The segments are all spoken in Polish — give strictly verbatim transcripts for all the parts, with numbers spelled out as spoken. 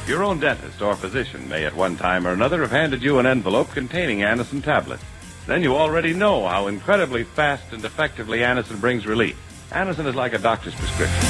Your own dentist or physician may at one time or another have handed you an envelope containing Anacin tablets. Then you already know how incredibly fast and effectively Anacin brings relief. Anacin is like a doctor's prescription.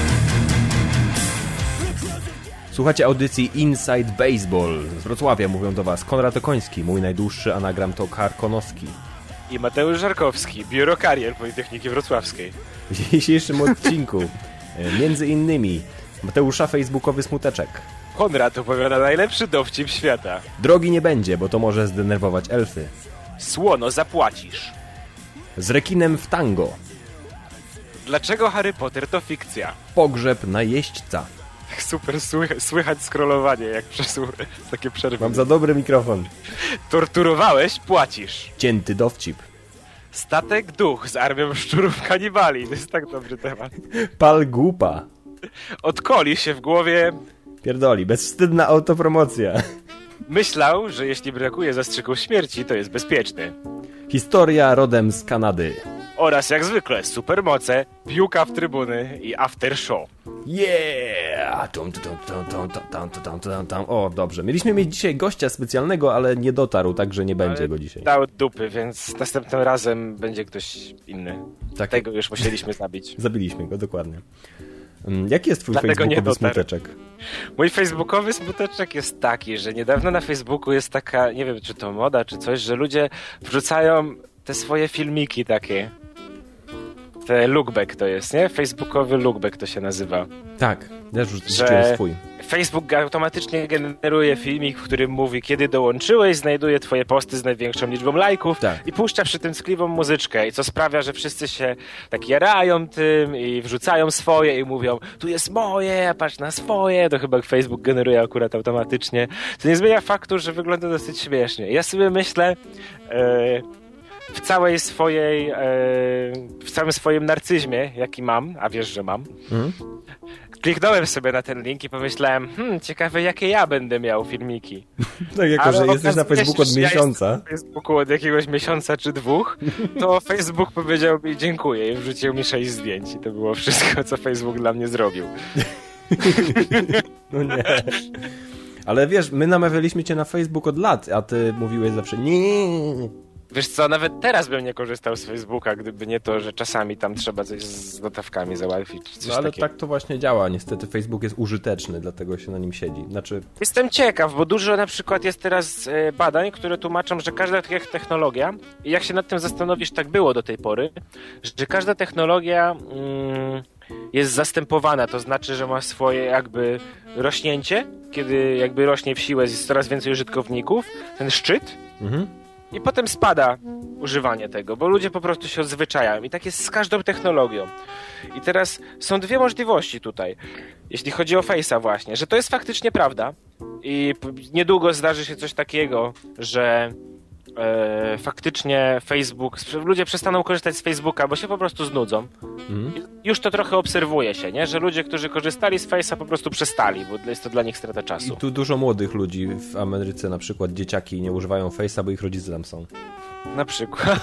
Słuchacie audycji Inside Baseball. Z Wrocławia mówią do Was Konrad Okoński, mój najdłuższy anagram to Karkonoski. I Mateusz Żarkowski, biuro karier Politechniki Wrocławskiej. W dzisiejszym odcinku między innymi Mateusza facebookowy smuteczek. Konrad opowiada najlepszy dowcip świata. Drogi nie będzie, bo to może zdenerwować elfy. Słono zapłacisz. Z rekinem w tango. Dlaczego Harry Potter to fikcja? Pogrzeb najeźdźca. Super słychać, słychać scrollowanie, jak przez takie przerwy. Mam za dobry mikrofon. Torturowałeś, płacisz. Cięty dowcip. Statek duch z armią szczurów kanibali. To jest tak dobry temat. Pal głupa. Odkoli się w głowie. Pierdoli, bezwstydna autopromocja. Myślał, że jeśli brakuje zastrzyków śmierci, to jest bezpieczny. Historia rodem z Kanady. Oraz jak zwykle supermoce, piłka w trybuny i after show. Yeah! Tum, tum, tum, tum, tum, tum, tum, tum. O, dobrze. Mieliśmy mieć dzisiaj gościa specjalnego, ale nie dotarł, także nie będzie ale go dzisiaj. Dał dupy, więc następnym razem będzie ktoś inny. Tak. Tego już musieliśmy zabić. Zabiliśmy go, dokładnie. Jaki jest twój Dlatego facebookowy smuteczek? Mój facebookowy smuteczek jest taki, że niedawno na Facebooku jest taka, nie wiem czy to moda, czy coś, że ludzie wrzucają te swoje filmiki takie. Te lookback to jest, nie? Facebookowy lookback to się nazywa. Tak, też wrzuciłem swój. Facebook automatycznie generuje filmik, w którym mówi, kiedy dołączyłeś, znajduje twoje posty z największą liczbą lajków tak. I puszcza przy tym tkliwą muzyczkę, i co sprawia, że wszyscy się tak jarają tym i wrzucają swoje i mówią, tu jest moje, patrz na swoje, to chyba Facebook generuje akurat automatycznie. To nie zmienia faktu, że wygląda dosyć śmiesznie. Ja sobie myślę... Yy, w całej swojej, e, w całym swoim narcyzmie, jaki mam, a wiesz, że mam, mm. kliknąłem sobie na ten link i pomyślałem, hmm, ciekawe jakie ja będę miał filmiki. Tak, jako ale że jesteś na Facebooku od miesiąca. Ja na Facebooku od jakiegoś miesiąca czy dwóch, to Facebook powiedział mi dziękuję i wrzucił mi sześć zdjęć i to było wszystko, co Facebook dla mnie zrobił. No nie. Ale wiesz, my namawialiśmy cię na Facebook od lat, a ty mówiłeś zawsze nie. Wiesz co, nawet teraz bym nie korzystał z Facebooka, gdyby nie to, że czasami tam trzeba coś z notawkami załatwić. Czy coś no ale takiego. Tak to właśnie działa. Niestety Facebook jest użyteczny, dlatego się na nim siedzi. Znaczy... Jestem ciekaw, bo dużo na przykład jest teraz badań, które tłumaczą, że każda technologia, i jak się nad tym zastanowisz, tak było do tej pory, że każda technologia mm, jest zastępowana, to znaczy, że ma swoje jakby rośnięcie, kiedy jakby rośnie w siłę, jest coraz więcej użytkowników, ten szczyt, mhm. I potem spada używanie tego, bo ludzie po prostu się odzwyczajają. I tak jest z każdą technologią. I teraz są dwie możliwości tutaj, jeśli chodzi o Face'a właśnie, że to jest faktycznie prawda i niedługo zdarzy się coś takiego, że e, faktycznie Facebook, ludzie przestaną korzystać z Facebooka, bo się po prostu znudzą. Mhm. Już to trochę obserwuje się, nie? Że ludzie, którzy korzystali z Face'a po prostu przestali, bo jest to dla nich strata czasu. I tu dużo młodych ludzi w Ameryce, na przykład dzieciaki nie używają Face'a, bo ich rodzice tam są. Na przykład.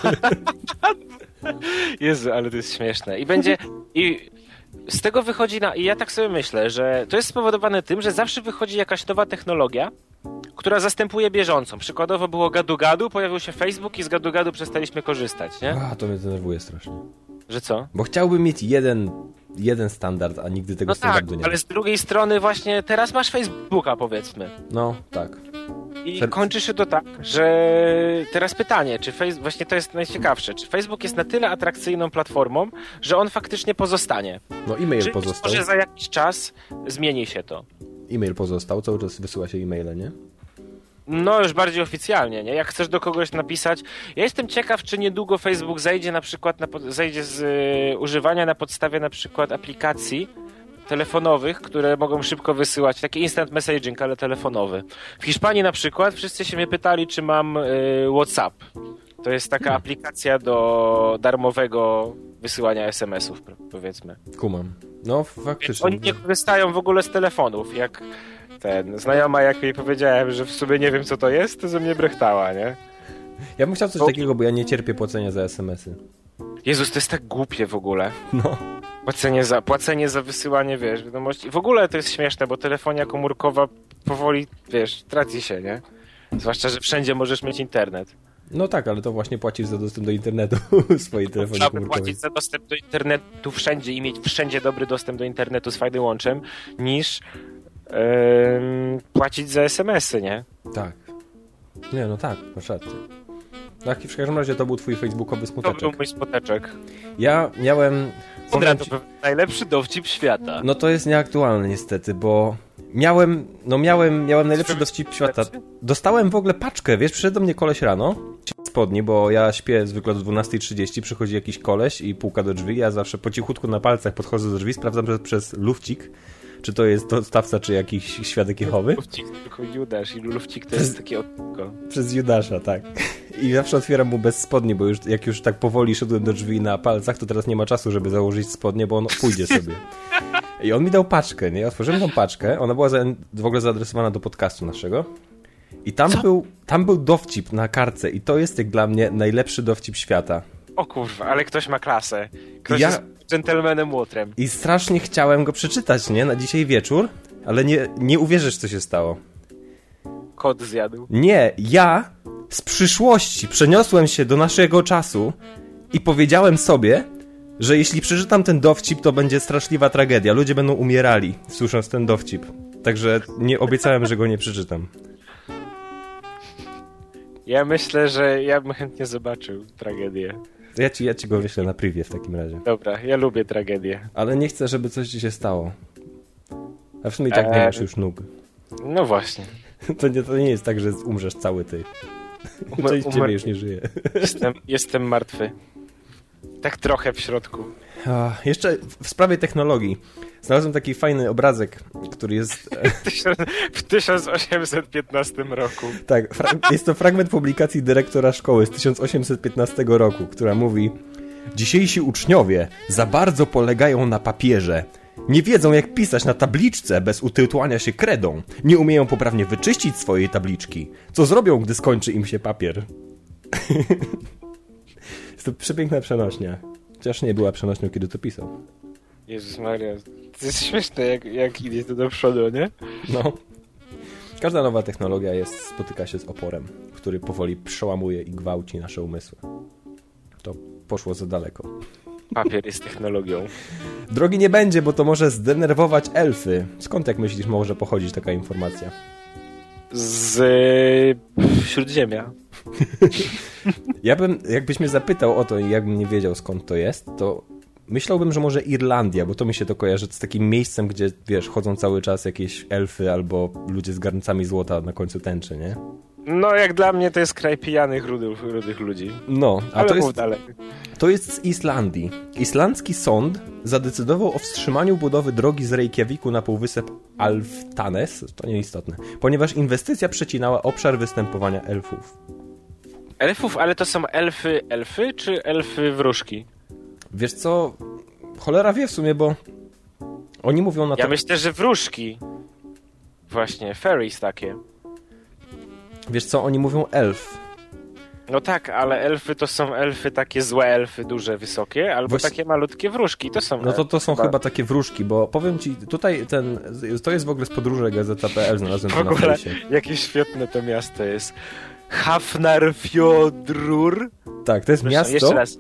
Jezu, ale to jest śmieszne. I będzie... I z tego wychodzi na... I ja tak sobie myślę, że to jest spowodowane tym, że zawsze wychodzi jakaś nowa technologia, która zastępuje bieżącą. Przykładowo było gadu-gadu, pojawił się Facebook i z gadu-gadu przestaliśmy korzystać, nie? A, to mnie denerwuje strasznie. Że co? Bo chciałbym mieć jeden, jeden standard, a nigdy tego no standardu tak, nie ma. Ale z drugiej strony właśnie teraz masz Facebooka, powiedzmy. No, tak. I Fer... kończy się to tak, że teraz pytanie, czy Facebook, właśnie to jest najciekawsze, czy Facebook jest na tyle atrakcyjną platformą, że on faktycznie pozostanie? No e-mail czy pozostał. Może za jakiś czas zmieni się to? E-mail pozostał, cały czas wysyła się e-maile, nie? No już bardziej oficjalnie, nie? Jak chcesz do kogoś napisać. Ja jestem ciekaw, czy niedługo Facebook zejdzie na przykład, na, zejdzie z y, używania na podstawie na przykład aplikacji telefonowych, które mogą szybko wysyłać, taki instant messaging, ale telefonowy. W Hiszpanii na przykład wszyscy się mnie pytali, czy mam y, WhatsApp. To jest taka hmm. aplikacja do darmowego wysyłania es em esów, powiedzmy. Kumam. No faktycznie. Oni nie korzystają w ogóle z telefonów, jak ten znajoma, jak jej powiedziałem, że w sumie nie wiem co to jest, to ze mnie brechtała, nie? Ja bym chciał coś bo... takiego, bo ja nie cierpię płacenia za es em esy. Jezus, to jest tak głupie w ogóle. No. Płacenie za, płacenie za wysyłanie, wiesz, wiadomości. W ogóle to jest śmieszne, bo telefonia komórkowa powoli, wiesz, traci się, nie? Zwłaszcza, że wszędzie możesz mieć internet. No tak, ale to właśnie płacisz za dostęp do internetu w swojej telefonie Trzeba komórkowej. płacić za dostęp do internetu wszędzie i mieć wszędzie dobry dostęp do internetu z fajnym łączem, niż yy, płacić za es em esy, nie? Tak. Nie, no tak, masz rację. Tak, w każdym razie to był twój facebookowy smuteczek. To był mój smuteczek. Ja miałem... Konrad, to ci... najlepszy dowcip świata. No to jest nieaktualne niestety, bo miałem, no miałem, miałem najlepszy dowcip świata. Dostałem w ogóle paczkę, wiesz, przyszedł do mnie koleś rano, spodni, bo ja śpię zwykle do dwunastej trzydzieści, przychodzi jakiś koleś i puka do drzwi, ja zawsze po cichutku na palcach podchodzę do drzwi, sprawdzam przez, przez lufcik, czy to jest dostawca, czy jakiś świadek Jehowy. Lufcik, tylko Judasz i lufcik to jest takie odko. Przez Judasza, tak. I zawsze otwieram mu bez spodni, bo już jak już tak powoli szedłem do drzwi na palcach, to teraz nie ma czasu, żeby założyć spodnie, bo on pójdzie sobie. I on mi dał paczkę, nie? Otworzyłem tą paczkę, ona była za, w ogóle zaadresowana do podcastu naszego. I tam był, tam był dowcip na kartce i to jest jak dla mnie najlepszy dowcip świata. O kurwa, ale ktoś ma klasę. Ktoś Ja... jest dżentelmenem łotrem. I strasznie chciałem go przeczytać, nie? Na dzisiaj wieczór, ale nie, nie uwierzysz, co się stało. Kot zjadł. Nie, ja z przyszłości przeniosłem się do naszego czasu i powiedziałem sobie, że jeśli przeczytam ten dowcip, to będzie straszliwa tragedia. Ludzie będą umierali, słysząc ten dowcip. Także nie obiecałem, że go nie przeczytam. Ja myślę, że ja bym chętnie zobaczył tragedię. To ja ci, ja ci go wyślę na privie w takim razie. Dobra, ja lubię tragedię. Ale nie chcę, żeby coś ci się stało. A w sumie i tak nie masz już nóg. No właśnie. To nie, to nie jest tak, że umrzesz cały ty. Umer, Część umer... ciebie już nie żyje. Jestem, jestem martwy. Tak trochę w środku. A, jeszcze w sprawie technologii. Znalazłem taki fajny obrazek, który jest... W tysiąc osiemset piętnastym roku. Tak, jest to fragment publikacji dyrektora szkoły z tysiąc osiemset piętnastego roku, która mówi: dzisiejsi uczniowie za bardzo polegają na papierze. Nie wiedzą, jak pisać na tabliczce bez utytułania się kredą. Nie umieją poprawnie wyczyścić swojej tabliczki. Co zrobią, gdy skończy im się papier? Jest to przepiękna przenośnia. Chociaż nie była przenośnią, kiedy to pisał. Jezus Maria, to jest śmieszne, jak, jak idzie to do przodu, nie? No. Każda nowa technologia jest, spotyka się z oporem, który powoli przełamuje i gwałci nasze umysły. To poszło za daleko. Papier jest technologią. Drogi nie będzie, bo to może zdenerwować elfy. Skąd, jak myślisz, może pochodzić taka informacja? Z y, Śródziemia. Ja bym, jakbyś mnie zapytał o to i jakbym nie wiedział, skąd to jest, to myślałbym, że może Irlandia, bo to mi się to kojarzy z takim miejscem, gdzie, wiesz, chodzą cały czas jakieś elfy albo ludzie z garncami złota na końcu tęczy, nie? No, jak dla mnie to jest kraj pijanych, rudych, rudych ludzi. No, a ale to mów jest, dalej. to jest z Islandii. Islandzki sąd zadecydował o wstrzymaniu budowy drogi z Reykjaviku na półwysep Alftanes, to nieistotne, ponieważ inwestycja przecinała obszar występowania elfów. Elfów, ale to są elfy elfy, czy elfy wróżki? Wiesz co, cholera wie w sumie, bo oni mówią na to... Ja myślę, że wróżki. Właśnie, fairies takie. Wiesz co, oni mówią elf. No tak, ale elfy to są elfy takie złe elfy, duże, wysokie, albo Właśnie... takie malutkie wróżki, to są... No to, to są chyba... chyba takie wróżki, bo powiem ci, tutaj ten, to jest w ogóle z podróży gazeta kropka pe el, znalazłem w to na ogóle, fejsie. jakie świetne to miasto jest. Hafnarfjordrur. Tak, to jest Proszę, miasto... jeszcze raz.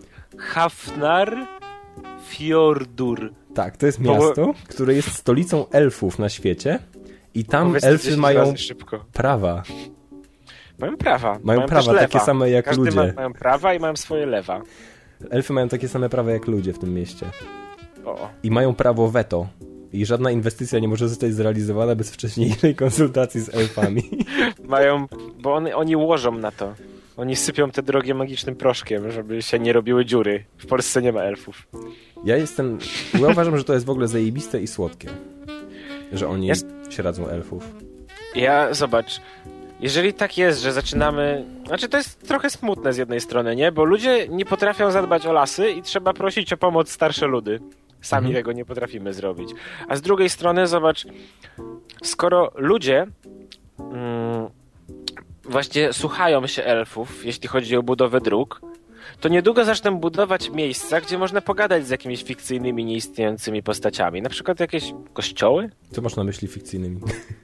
Hafnarfjordur. Tak, to jest miasto, bo... które jest stolicą elfów na świecie i tam Powiedz elfy mają prawa. Mają prawa. Mają, mają prawa takie same jak Każdy ludzie. Ma, mają prawa i mają swoje lewa. Elfy mają takie same prawa jak ludzie w tym mieście. O. I mają prawo weto. I żadna inwestycja nie może zostać zrealizowana bez wcześniejszej konsultacji z elfami. Mają, bo on, oni łożą na to. Oni sypią te drogie magicznym proszkiem, żeby się nie robiły dziury. W Polsce nie ma elfów. Ja jestem... Ja uważam, że to jest w ogóle zajebiste i słodkie. Że oni jest... się radzą elfów. Ja, zobacz... Jeżeli tak jest, że zaczynamy... Znaczy to jest trochę smutne z jednej strony, nie? Bo ludzie nie potrafią zadbać o lasy i trzeba prosić o pomoc starsze ludy. Sami mhm. tego nie potrafimy zrobić. A z drugiej strony, zobacz, skoro ludzie mm, właśnie słuchają się elfów, jeśli chodzi o budowę dróg, to niedługo zaczną budować miejsca, gdzie można pogadać z jakimiś fikcyjnymi, nieistniejącymi postaciami. Na przykład jakieś kościoły? Co masz na myśli fikcyjnymi?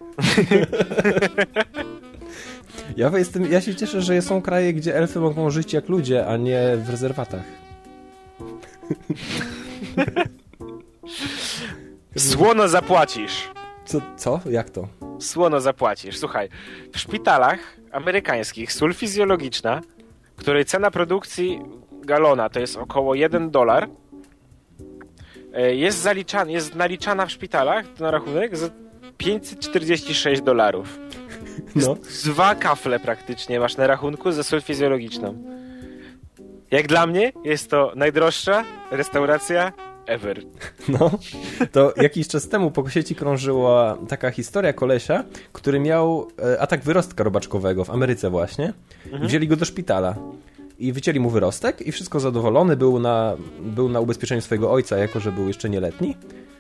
ja, jestem, ja się cieszę, że są kraje, gdzie elfy mogą żyć jak ludzie, a nie w rezerwatach. Słono zapłacisz. Co? Co? Jak to? Słono zapłacisz. Słuchaj, w szpitalach amerykańskich sól fizjologiczna, której cena produkcji galona to jest około jeden dolar, jest zaliczana, jest naliczana w szpitalach na rachunek za pięćset czterdzieści sześć dolarów. No. Dwa kafle praktycznie masz na rachunku za sól fizjologiczną. Jak dla mnie jest to najdroższa restauracja ever. No, to jakiś czas temu po sieci krążyła taka historia kolesia, który miał atak wyrostka robaczkowego w Ameryce właśnie. Mhm. Wzięli go do szpitala i wycięli mu wyrostek i wszystko zadowolony, był na, był na ubezpieczeniu swojego ojca, jako że był jeszcze nieletni.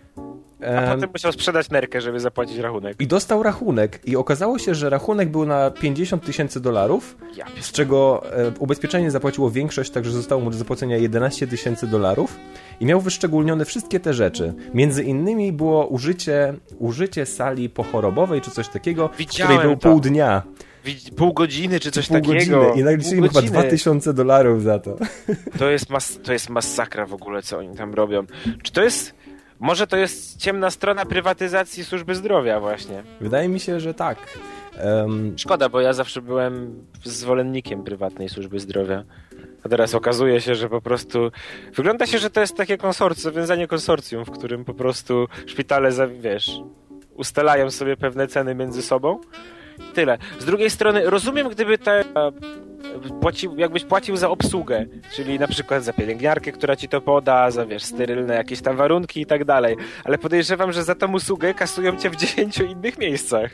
A potem musiał sprzedać nerkę, żeby zapłacić rachunek. I dostał rachunek i okazało się, że rachunek był na pięćdziesiąt tysięcy dolarów, ja z czego e, ubezpieczenie zapłaciło większość, także zostało mu do zapłacenia jedenaście tysięcy dolarów i miał wyszczególnione wszystkie te rzeczy. Między innymi było użycie, użycie sali pochorobowej czy coś takiego, Widziałem w której był to. pół dnia. Pół godziny czy coś pół takiego. Godziny. I nagliczyli mu chyba dwa tysiące dolarów za to. To jest, mas- to jest masakra w ogóle, co oni tam robią. Czy to jest... Może to jest ciemna strona prywatyzacji służby zdrowia właśnie. Wydaje mi się, że tak. Um... Szkoda, bo ja zawsze byłem zwolennikiem prywatnej służby zdrowia. A teraz okazuje się, że po prostu... Wygląda się, że to jest takie konsorcjum, zawiązanie konsorcjum, w którym po prostu szpitale, wiesz, ustalają sobie pewne ceny między sobą. I tyle. Z drugiej strony rozumiem, gdyby te... Płacił, jakbyś płacił za obsługę, czyli na przykład za pielęgniarkę, która ci to poda, za wiesz, sterylne jakieś tam warunki i tak dalej, ale podejrzewam, że za tą usługę kasują cię w dziesięciu innych miejscach.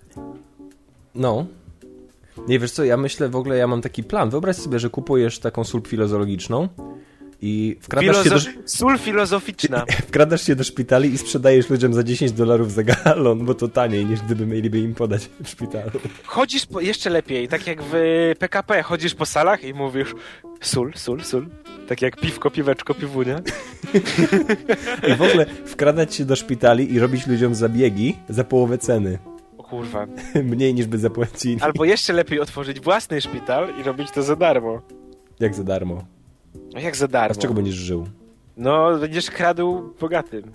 No. Nie, wiesz co, ja myślę w ogóle, ja mam taki plan. Wyobraź sobie, że kupujesz taką sól filozologiczną i wkradasz Filozo- się do... Sól filozoficzna. Wkradasz się do szpitali i sprzedajesz ludziom za dziesięć dolarów za galon, bo to taniej niż gdyby mieliby im podać w szpitalu. Chodzisz po, jeszcze lepiej, tak jak w P K P, chodzisz po salach i mówisz sól, sól, sól. Tak jak piwko, piweczko, piwunia. I w ogóle wkradać się do szpitali i robić ludziom zabiegi za połowę ceny. O kurwa. Mniej niż by zapłacili. Albo jeszcze lepiej otworzyć własny szpital i robić to za darmo. Jak za darmo? No jak za darmo? A z czego będziesz żył? No, będziesz kradł bogatym.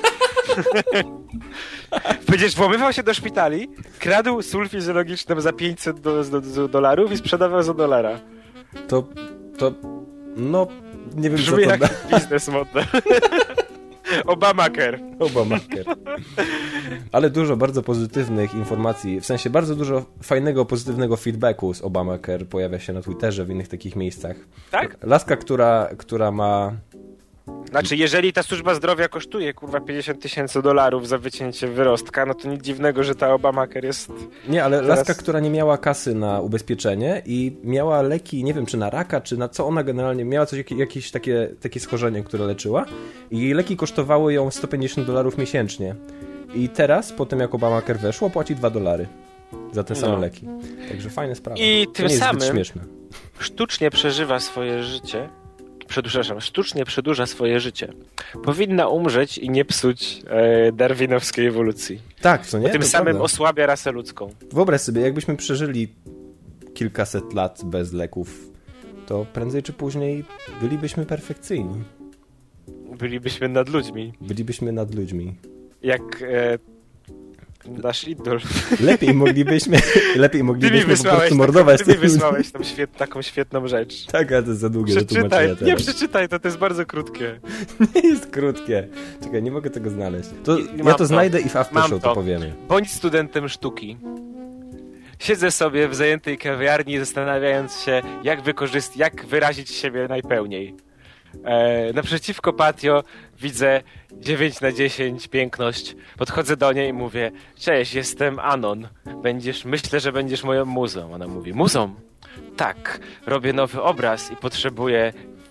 Będziesz włamywał się do szpitali, kradł sól fizjologiczną za pięćset do, do, do dolarów i sprzedawał za dolara. To, to, no, nie wiem, Brzmi co to jak biznes model. Obamacare. Obamacare. Ale dużo bardzo pozytywnych informacji, w sensie bardzo dużo fajnego, pozytywnego feedbacku z Obamacare pojawia się na Twitterze, w innych takich miejscach. Tak? Laska, która, która ma... Znaczy, jeżeli ta służba zdrowia kosztuje, kurwa, pięćdziesiąt tysięcy dolarów za wycięcie wyrostka, no to nic dziwnego, że ta Obamacare jest... Nie, ale teraz... laska, która nie miała kasy na ubezpieczenie i miała leki, nie wiem, czy na raka, czy na co ona generalnie, miała coś, jakieś takie, takie schorzenie, które leczyła i jej leki kosztowały ją sto pięćdziesiąt dolarów miesięcznie. I teraz, po tym jak Obamacare weszło, płaci dwa dolary za te same no. leki. Także fajna sprawa. I to tym nie jest samym zbyt śmieszne. Sztucznie przeżywa swoje życie, Przedłużam, sztucznie przedłuża swoje życie. Powinna umrzeć i nie psuć e, darwinowskiej ewolucji. Tak, co nie? Bo tym to samym prawda. osłabia rasę ludzką. Wyobraź sobie, jakbyśmy przeżyli kilkaset lat bez leków, to prędzej czy później bylibyśmy perfekcyjni. Bylibyśmy nad ludźmi. Bylibyśmy nad ludźmi. Jak e, nasz idol. Lepiej moglibyśmy, lepiej moglibyśmy po prostu mordować taką, ty mi tych ludzi. wysłałeś tą świet, taką świetną rzecz. Tak, ale to jest za długie do Przeczytaj, tłumaczenia teraz. nie przeczytaj, to, to jest bardzo krótkie. Nie jest krótkie. Czekaj, nie mogę tego znaleźć. To, I- ja mam to to. znajdę i w after Mam show to to. powiemy. Bądź studentem sztuki. Siedzę sobie w zajętej kawiarni, zastanawiając się, jak, wykorzyst- jak wyrazić siebie najpełniej. E, naprzeciwko patio widzę dziewięć na dziesięć piękność. Podchodzę do niej i mówię: cześć, jestem Anon. Będziesz, myślę, że będziesz moją muzą. Ona mówi: muzą? Tak, robię nowy obraz i potrzebuję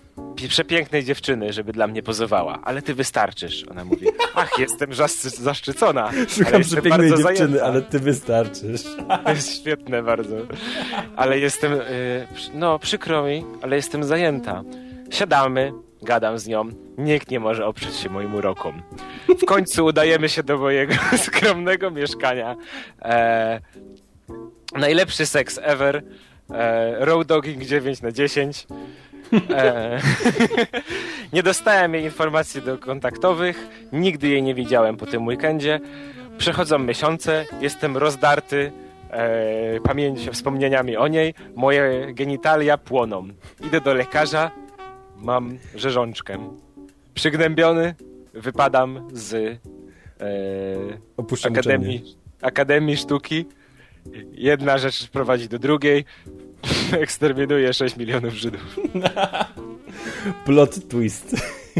przepięknej dziewczyny, żeby dla mnie pozowała, ale ty wystarczysz. Ona mówi, ach, jestem zaszczy- zaszczycona. Szukam przepięknej dziewczyny, zajęta. Ale ty wystarczysz. To jest świetne bardzo. Ale jestem, yy, no przykro mi, ale jestem zajęta. Siadamy, gadam z nią, nikt nie może oprzeć się moim urokom. W końcu udajemy się do mojego skromnego mieszkania. E, najlepszy seks ever. E, road dogging dziewięć na dziesięć. E, nie dostałem jej informacji do kontaktowych, nigdy jej nie widziałem po tym weekendzie. Przechodzą miesiące, jestem rozdarty e, pamięć, wspomnieniami o niej, moje genitalia płoną. Idę do lekarza, mam rzeżączkę. Przygnębiony, wypadam z e, akademii, akademii Sztuki. Jedna rzecz prowadzi do drugiej. Eksterminuje sześć milionów Żydów. Plot twist.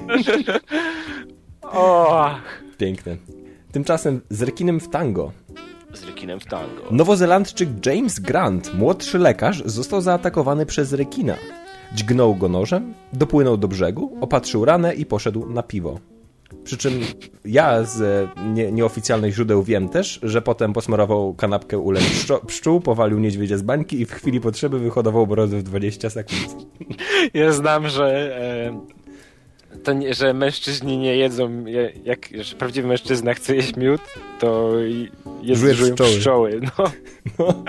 O. Piękne. Tymczasem z rekinem w tango. Z rekinem w tango. Nowozelandczyk James Grant, młodszy lekarz, został zaatakowany przez rekina. Dźgnął go nożem, dopłynął do brzegu, opatrzył ranę i poszedł na piwo. Przy czym ja z nie, nieoficjalnych źródeł wiem też, że potem posmarował kanapkę ulem pszczół, powalił niedźwiedzia z bańki i w chwili potrzeby wyhodował brodę w dwadzieścia sekund. Ja znam, że, e, to nie, że mężczyźni nie jedzą, jak że prawdziwy mężczyzna chce jeść miód, to jest żują pszczoły. pszczoły no. No.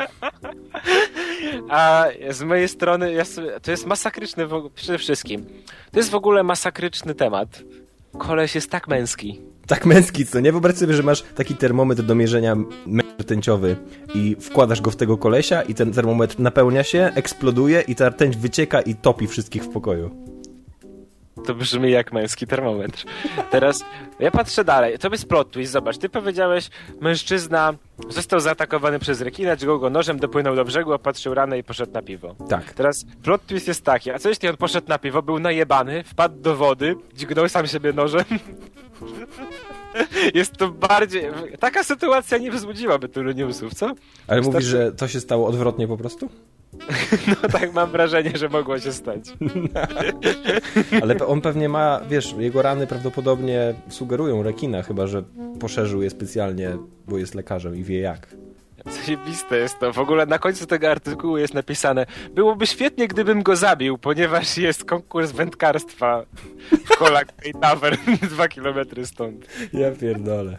A z mojej strony jest, to jest masakryczny przede wszystkim. To jest w ogóle masakryczny temat. Koleś jest tak męski. Tak męski, co nie? Wyobraź sobie, że masz taki termometr do mierzenia rtęciowy i wkładasz go w tego kolesia i ten termometr napełnia się, eksploduje i ta rtęć wycieka i topi wszystkich w pokoju. To brzmi jak męski termometr. Teraz ja patrzę dalej. To jest plot twist, zobacz. Ty powiedziałeś, mężczyzna został zaatakowany przez rekina, dźgnął go nożem, dopłynął do brzegu, opatrzył ranę i poszedł na piwo. Tak. Teraz plot twist jest taki, a co jeśli on poszedł na piwo, był najebany, wpadł do wody, dźgnął sam siebie nożem? Jest to bardziej... Taka sytuacja nie wzbudziłaby tylu newsów, co? Ale Wystarczy... mówisz, że to się stało odwrotnie po prostu? No tak, mam wrażenie, że mogło się stać. Ale on pewnie ma, wiesz, jego rany prawdopodobnie sugerują rekina, chyba że poszerzył je specjalnie, bo jest lekarzem i wie jak. Zajebiste jest to. W ogóle na końcu tego artykułu jest napisane: byłoby świetnie, gdybym go zabił, ponieważ jest konkurs wędkarstwa w Kolak Tavern, dwa kilometry stąd. Ja pierdolę.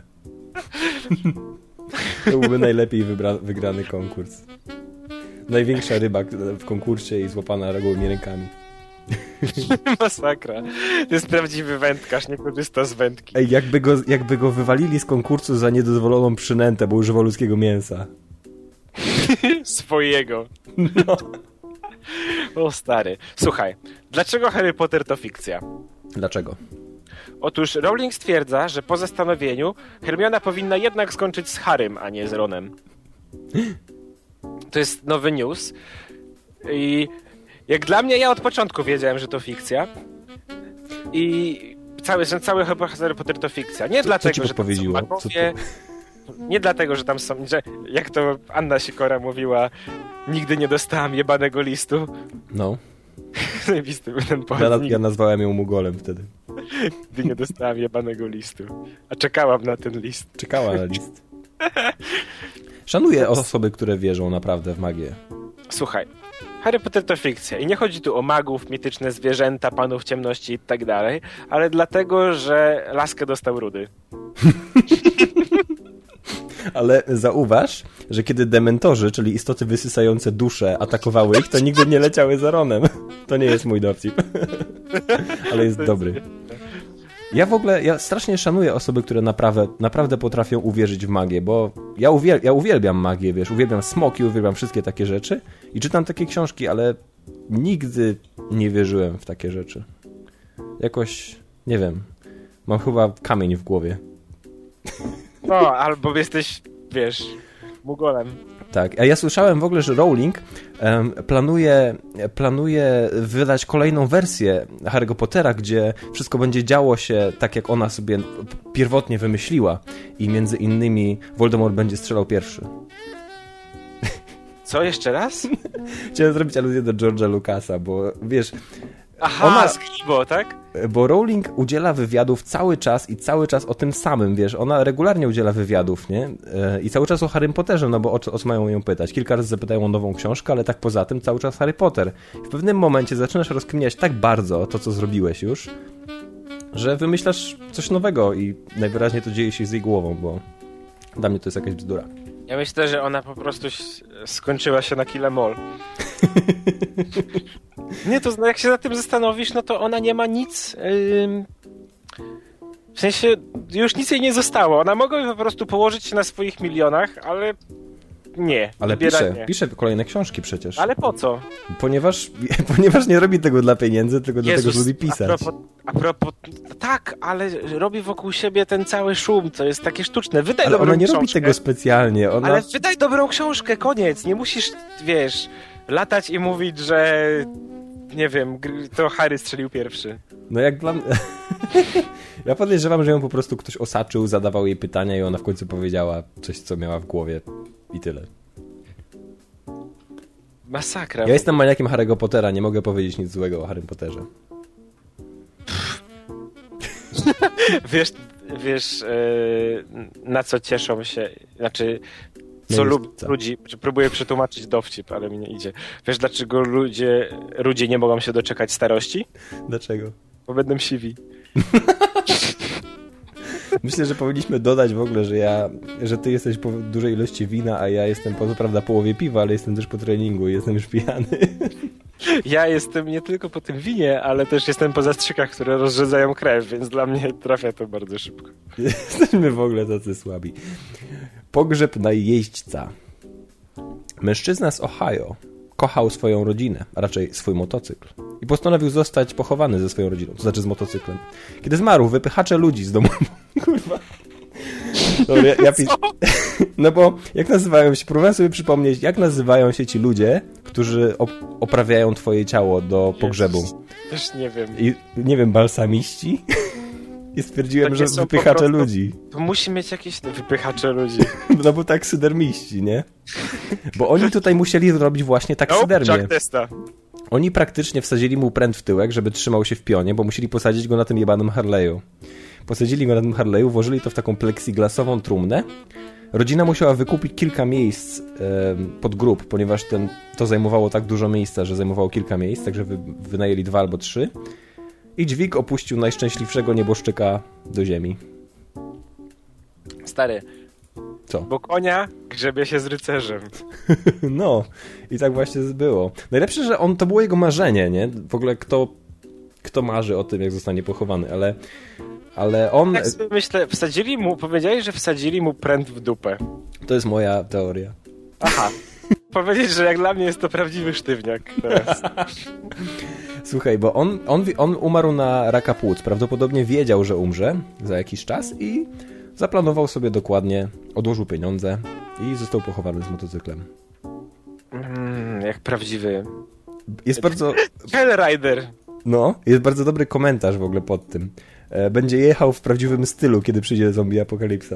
To byłby najlepiej wybra- wygrany konkurs. Największa ryba w konkursie i złapana gołymi rękami. Masakra. To jest prawdziwy wędkarz, nie korzysta z wędki. Ej, jakby go, jakby go wywalili z konkursu za niedozwoloną przynętę, bo używał ludzkiego mięsa. Swojego. No. O stary. Słuchaj, dlaczego Harry Potter to fikcja? Dlaczego? Otóż Rowling stwierdza, że po zastanowieniu Hermiona powinna jednak skończyć z Harrym, a nie z Ronem. To jest nowy news. I jak dla mnie, ja od początku wiedziałem, że to fikcja. I cały, że cały Harry Potter to fikcja. Nie co, dlatego, co ci że tam są magowie, nie dlatego, że tam są, że jak to Anna Sikora mówiła, nigdy nie dostałam jebanego listu. No. Zajebisty był ten ja, ja nazwałem ją Mugolem wtedy. Nigdy nie dostałam jebanego listu. A czekałam na ten list. Czekała na list. Szanuję osoby, które wierzą naprawdę w magię. Słuchaj, Harry Potter to fikcja i nie chodzi tu o magów, mityczne zwierzęta, panów ciemności i tak dalej, ale dlatego, że laskę dostał Rudy. Ale zauważ, że kiedy dementorzy, czyli istoty wysysające dusze, atakowały ich, to nigdy nie leciały za Ronem. To nie jest mój dowcip. Ale jest dobry. Ja w ogóle, ja strasznie szanuję osoby, które naprawdę, naprawdę potrafią uwierzyć w magię, bo ja, uwiel- ja uwielbiam magię, wiesz, uwielbiam smoki, uwielbiam wszystkie takie rzeczy i czytam takie książki, ale nigdy nie wierzyłem w takie rzeczy. Jakoś, nie wiem, mam chyba kamień w głowie. No, albo jesteś, wiesz, Mugolem. Tak, a ja słyszałem w ogóle, że Rowling um, planuje, planuje wydać kolejną wersję Harry'ego Pottera, gdzie wszystko będzie działo się tak, jak ona sobie pierwotnie wymyśliła i między innymi Voldemort będzie strzelał pierwszy. Co, jeszcze raz? Chciałem zrobić aluzję do George'a Lucasa, bo wiesz, Aha, Ona... Skribo, tak? Bo Rowling udziela wywiadów cały czas i cały czas o tym samym, wiesz, ona regularnie udziela wywiadów, nie? I cały czas o Harrym Potterze, no bo o, o co mają ją pytać? Kilka razy zapytają o nową książkę, ale tak poza tym cały czas Harry Potter. W pewnym momencie zaczynasz rozkminiać tak bardzo to, co zrobiłeś już, że wymyślasz coś nowego i najwyraźniej to dzieje się z jej głową, bo dla mnie to jest jakaś bzdura. Ja myślę, że ona po prostu skończyła się na Kill Em All. Nie, to jak się nad tym zastanowisz, no to ona nie ma nic... Yy... W sensie, już nic jej nie zostało. Ona mogłaby po prostu położyć się na swoich milionach, ale nie. Ale pisze, nie. pisze kolejne książki przecież. Ale po co? Ponieważ, ponieważ nie robi tego dla pieniędzy, tylko Jezus, dlatego, że lubi pisać. A propos, a propos, tak, ale robi wokół siebie ten cały szum, co jest takie sztuczne. Wydaj ale dobrą ona nie książkę. robi tego specjalnie. Ona... Ale wydaj dobrą książkę, koniec. Nie musisz, wiesz, latać i mówić, że nie wiem, to Harry strzelił pierwszy. No jak dla mnie... Ja podejrzewam, że ją po prostu ktoś osaczył, zadawał jej pytania i ona w końcu powiedziała coś, co miała w głowie i tyle. Masakra. Ja jestem maniakiem Harry'ego Pottera, nie mogę powiedzieć nic złego o Harrym Potterze. wiesz, wiesz yy, na co cieszą się, znaczy co lub ludzi, próbuję przetłumaczyć dowcip, ale mi nie idzie. Wiesz, dlaczego ludzie, ludzie nie mogą się doczekać starości? Dlaczego? Bo będą siwi. Myślę, że powinniśmy dodać w ogóle, że ja, że ty jesteś po dużej ilości wina, a ja jestem po co prawda połowie piwa, ale jestem też po treningu i jestem już pijany. Ja jestem nie tylko po tym winie, ale też jestem po zastrzykach, które rozrzedzają krew, więc dla mnie trafia to bardzo szybko. Jesteśmy w ogóle tacy słabi. Pogrzeb najeźdźca. Mężczyzna z Ohio kochał swoją rodzinę, a raczej swój motocykl. I postanowił zostać pochowany ze swoją rodziną, to znaczy z motocyklem. Kiedy zmarł, wypychacze ludzi z domu... Kurwa. Dobra, ja, ja pis... No bo jak nazywają się... Próbowałem sobie przypomnieć, jak nazywają się ci ludzie, którzy op oprawiają twoje ciało do pogrzebu. Jezus, też nie wiem. I nie wiem, balsamiści? I stwierdziłem, takie że wypychacze prostu, ludzi. To musi mieć jakieś wypychacze ludzi. No bo taksydermiści, nie? Bo oni tutaj musieli zrobić właśnie taksydermię. No, testa. Oni praktycznie wsadzili mu pręt w tyłek, żeby trzymał się w pionie, bo musieli posadzić go na tym jebanym Harley'u. Posadzili go na tym Harley'u, włożyli to w taką plexiglasową trumnę. Rodzina musiała wykupić kilka miejsc e, pod grób, ponieważ ten, to zajmowało tak dużo miejsca, że zajmowało kilka miejsc, także wy, wynajęli dwa albo trzy. I dźwig opuścił najszczęśliwszego nieboszczyka do ziemi. Stary. Co? Bo konia grzebie się z rycerzem. No, i tak właśnie było. Najlepsze, że on, to było jego marzenie, nie? W ogóle kto, kto marzy o tym, jak zostanie pochowany, ale, ale on... Tak sobie myślę, wsadzili mu, powiedziałeś, że wsadzili mu pręt w dupę. To jest moja teoria. Aha. Powiedzieć, że jak dla mnie jest to prawdziwy sztywniak teraz. Słuchaj, bo on, on, on umarł na raka płuc. Prawdopodobnie wiedział, że umrze za jakiś czas i zaplanował sobie dokładnie, odłożył pieniądze i został pochowany z motocyklem. Mm, jak prawdziwy. Jest bardzo... Hellrider. No, jest bardzo dobry komentarz w ogóle pod tym. Będzie jechał w prawdziwym stylu, kiedy przyjdzie zombie apokalipsa.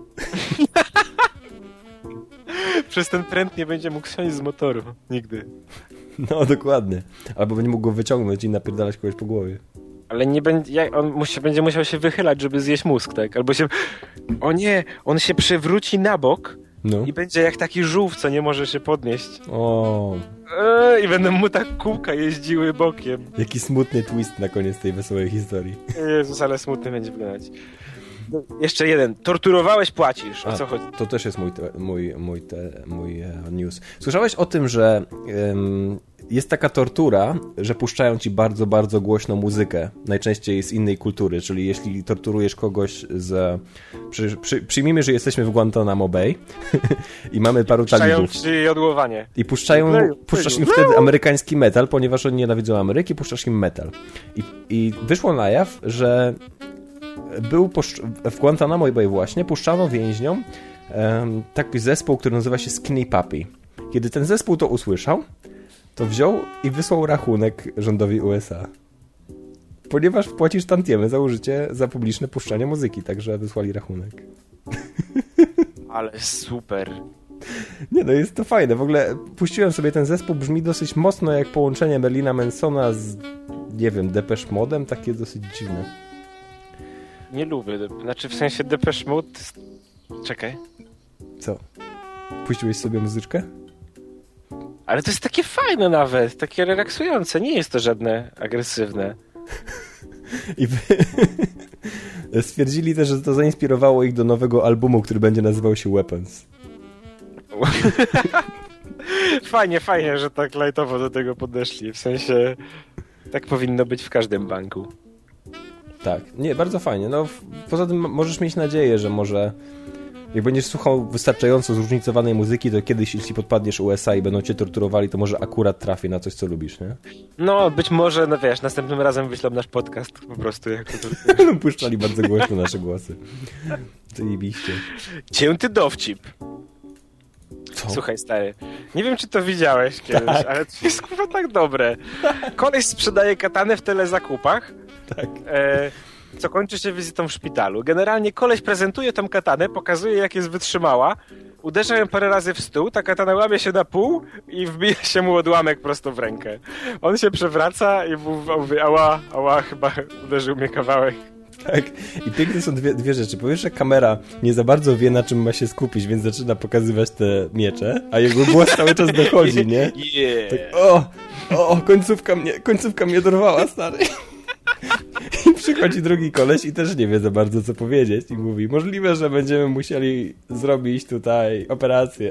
Przez ten pręt nie będzie mógł siąść z motoru. Nigdy. No, dokładnie. Albo będzie mógł go wyciągnąć i napierdalać kogoś po głowie. Ale nie będzie, jak on musi, będzie musiał się wychylać, żeby zjeść mózg, tak? Albo się... O nie, on się przewróci na bok no. I będzie jak taki żółw, co nie może się podnieść. O. Eee, I będą mu tak kółka jeździły bokiem. Jaki smutny twist na koniec tej wesołej historii. Jezus, ale smutny będzie wyglądać. No, jeszcze jeden. Torturowałeś, płacisz. O A, co chodzi? To też jest mój, te, mój, mój, te, mój news. Słyszałeś o tym, że um, jest taka tortura, że puszczają ci bardzo, bardzo głośną muzykę. Najczęściej z innej kultury, czyli jeśli torturujesz kogoś z... Przy, przy, przyjmijmy, że jesteśmy w Guantanamo Bay i mamy paru talibów. Puszczają ci jodłowanie. I puszczają, Leju, puszczasz im wtedy amerykański metal, ponieważ oni nienawidzą Ameryki, puszczasz im metal. I, i wyszło na jaw, że był w Guantanamo Bay właśnie puszczano więźniom um, taki zespół, który nazywa się Skinny Puppy. Kiedy ten zespół to usłyszał, to wziął i wysłał rachunek rządowi U S A. Ponieważ płacisz tantiemy za użycie, za publiczne puszczanie muzyki, także wysłali rachunek. Ale super. Nie no, jest to fajne. W ogóle puściłem sobie ten zespół, brzmi dosyć mocno jak połączenie Merlina Mansona z nie wiem, Depeche Modem, takie dosyć dziwne. Nie lubię, znaczy w sensie Depeche Mode... Czekaj. Co? Puściłeś sobie muzyczkę? Ale to jest takie fajne nawet, takie relaksujące, nie jest to żadne agresywne. I wy... stwierdzili też, że to zainspirowało ich do nowego albumu, który będzie nazywał się Weapons. Fajnie, fajnie, że tak lightowo do tego podeszli, w sensie tak powinno być w każdym banku. Tak, nie, bardzo fajnie. No, poza tym możesz mieć nadzieję, że może jak będziesz słuchał wystarczająco zróżnicowanej muzyki, to kiedyś, jeśli podpadniesz U S A i będą cię torturowali, to może akurat trafi na coś, co lubisz, nie? No, być może, no wiesz, następnym razem wyślą nasz podcast po prostu. Jak to Puszczali bardzo głośno nasze głosy. Zajebiście. Cięty dowcip. Co? Słuchaj, stary, nie wiem, czy to widziałeś kiedyś, tak. Ale to jest kurwa tak dobre. Koleś sprzedaje katanę w telezakupach, tak. e, co kończy się wizytą w szpitalu. Generalnie koleś prezentuje tą katanę, pokazuje, jak jest wytrzymała, uderza ją parę razy w stół, ta katana łamie się na pół i wbija się mu odłamek prosto w rękę. On się przewraca i mówi, ała, ała, chyba uderzył mnie kawałek. Tak. I piękne są dwie, dwie rzeczy. Po pierwsze, kamera nie za bardzo wie, na czym ma się skupić, więc zaczyna pokazywać te miecze, a jego głos cały czas dochodzi, nie? Yeah. Tak, o, o, końcówka mnie, końcówka mnie dorwała, stary. I przychodzi drugi koleś i też nie wie za bardzo, co powiedzieć i mówi, możliwe, że będziemy musieli zrobić tutaj operację.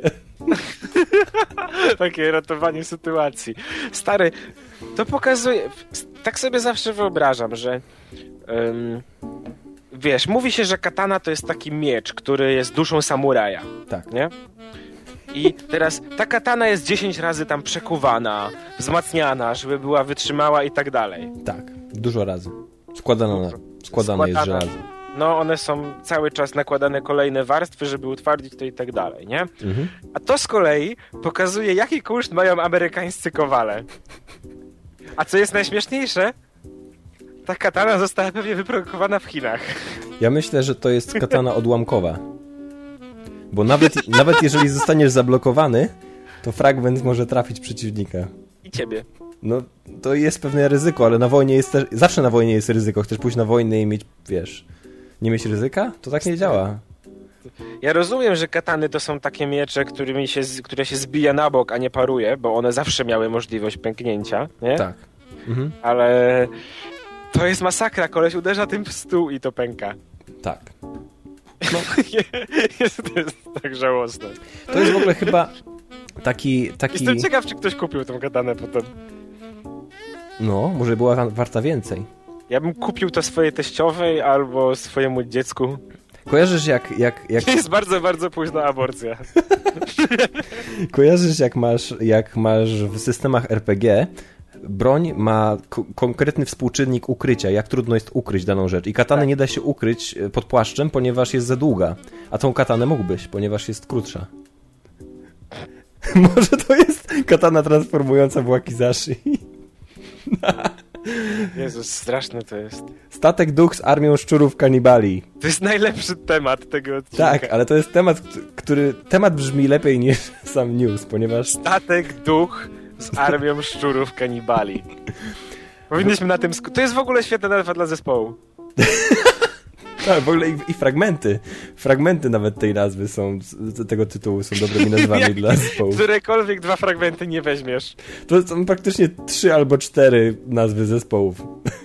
Takie ratowanie sytuacji. Stary, to pokazuje... Tak sobie zawsze wyobrażam, że um, wiesz, mówi się, że katana to jest taki miecz, który jest duszą samuraja. Tak. Nie? I teraz ta katana jest dziesięć razy tam przekuwana, wzmacniana, żeby była wytrzymała i tak dalej. Tak, dużo razy. Składana, na, składane jest żelazo. No, one są cały czas nakładane kolejne warstwy, żeby utwardzić to i tak dalej, nie? Mhm. A to z kolei pokazuje, jaki koszt mają amerykańscy kowale. A co jest najśmieszniejsze? Ta katana została pewnie wyprodukowana w Chinach. Ja myślę, że to jest katana odłamkowa. Bo nawet, nawet jeżeli zostaniesz zablokowany, to fragment może trafić przeciwnika. I ciebie. No, to jest pewne ryzyko, ale na wojnie jest też... Zawsze na wojnie jest ryzyko. Chcesz pójść na wojnę i mieć, wiesz... Nie mieć ryzyka? To tak nie działa. Ja rozumiem, że katany to są takie miecze, którymi się, które się zbija na bok, a nie paruje, bo one zawsze miały możliwość pęknięcia, nie? Tak. Mhm. Ale to jest masakra. Koleś uderza tym w stół i to pęka. Tak. No. jest, to jest tak żałosne. To jest w ogóle chyba taki... taki... Jestem ciekaw, czy ktoś kupił tą katanę potem. No, może była warta więcej. Ja bym kupił to swojej teściowej albo swojemu dziecku. Kojarzysz jak... jak, jak... To jest bardzo, bardzo późna aborcja. Kojarzysz jak masz, jak masz w systemach R P G broń ma k- konkretny współczynnik ukrycia, jak trudno jest ukryć daną rzecz. I katany tak. nie da się ukryć pod płaszczem, ponieważ jest za długa. A tą katanę mógłbyś, ponieważ jest krótsza. Może to jest katana transformująca w wakizashi. Jezus, straszne to jest. Statek duch z armią szczurów kanibali. To jest najlepszy temat tego odcinka. Tak, ale to jest temat, który... Temat brzmi lepiej niż sam news, ponieważ... Statek duch z armią szczurów kanibali. Powinniśmy na tym... Sk- to jest w ogóle świetna nazwa dla zespołu. Tak, w ogóle i, i fragmenty. Fragmenty nawet tej nazwy są, tego tytułu są dobrymi nazwami dla zespołu. Którekolwiek dwa fragmenty nie weźmiesz. To są praktycznie trzy albo cztery nazwy zespołów.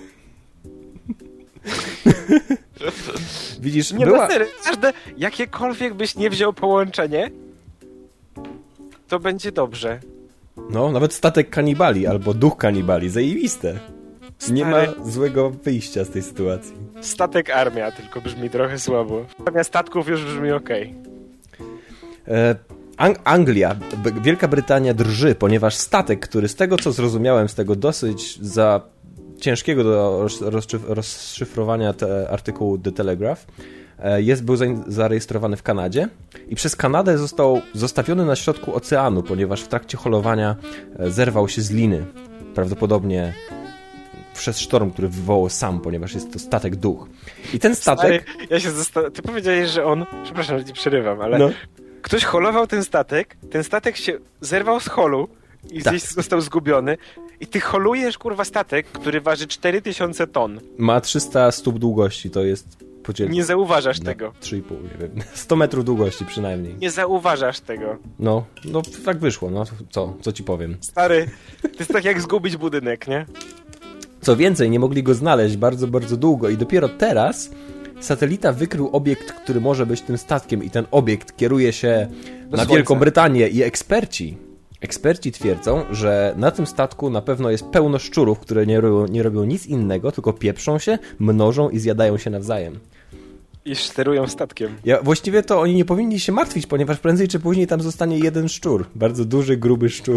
Widzisz, nie była... serio, każde, jakiekolwiek byś nie wziął połączenie, to będzie dobrze. No, nawet statek kanibali albo duch kanibali, zajebiste. Stary. Nie ma złego wyjścia z tej sytuacji. Statek armia, tylko brzmi trochę słabo. Armia statków już brzmi okej. Okay. Ang- Anglia, B- Wielka Brytania drży, ponieważ statek, który z tego co zrozumiałem, z tego dosyć za ciężkiego do rozszyf- rozszyfrowania te artykułu The Telegraph, jest, był za- zarejestrowany w Kanadzie i przez Kanadę został zostawiony na środku oceanu, ponieważ w trakcie holowania zerwał się z liny. Prawdopodobnie przez sztorm, który wywołał sam, ponieważ jest to statek duch. I ten statek... Stary, ja się zastan- Ty powiedziałeś, że on... Przepraszam, że ci przerywam, ale... No. Ktoś holował ten statek, ten statek się zerwał z holu i tak. gdzieś został zgubiony i ty holujesz, kurwa, statek, który waży cztery tysiące ton. Ma trzysta stóp długości, to jest podzielone. Nie zauważasz tego. trzy i pół, nie wiem. sto metrów długości przynajmniej. Nie zauważasz tego. No, no tak wyszło, no co, co ci powiem. Stary, to jest tak jak zgubić budynek, nie? Co więcej, nie mogli go znaleźć bardzo, bardzo długo i dopiero teraz satelita wykrył obiekt, który może być tym statkiem i ten obiekt kieruje się Do na Słońca. Wielką Brytanię i eksperci, eksperci twierdzą, że na tym statku na pewno jest pełno szczurów, które nie robią, nie robią nic innego, tylko pieprzą się, mnożą i zjadają się nawzajem. I sterują statkiem. Ja, właściwie to oni nie powinni się martwić, ponieważ prędzej czy później tam zostanie jeden szczur. Bardzo duży, gruby szczur.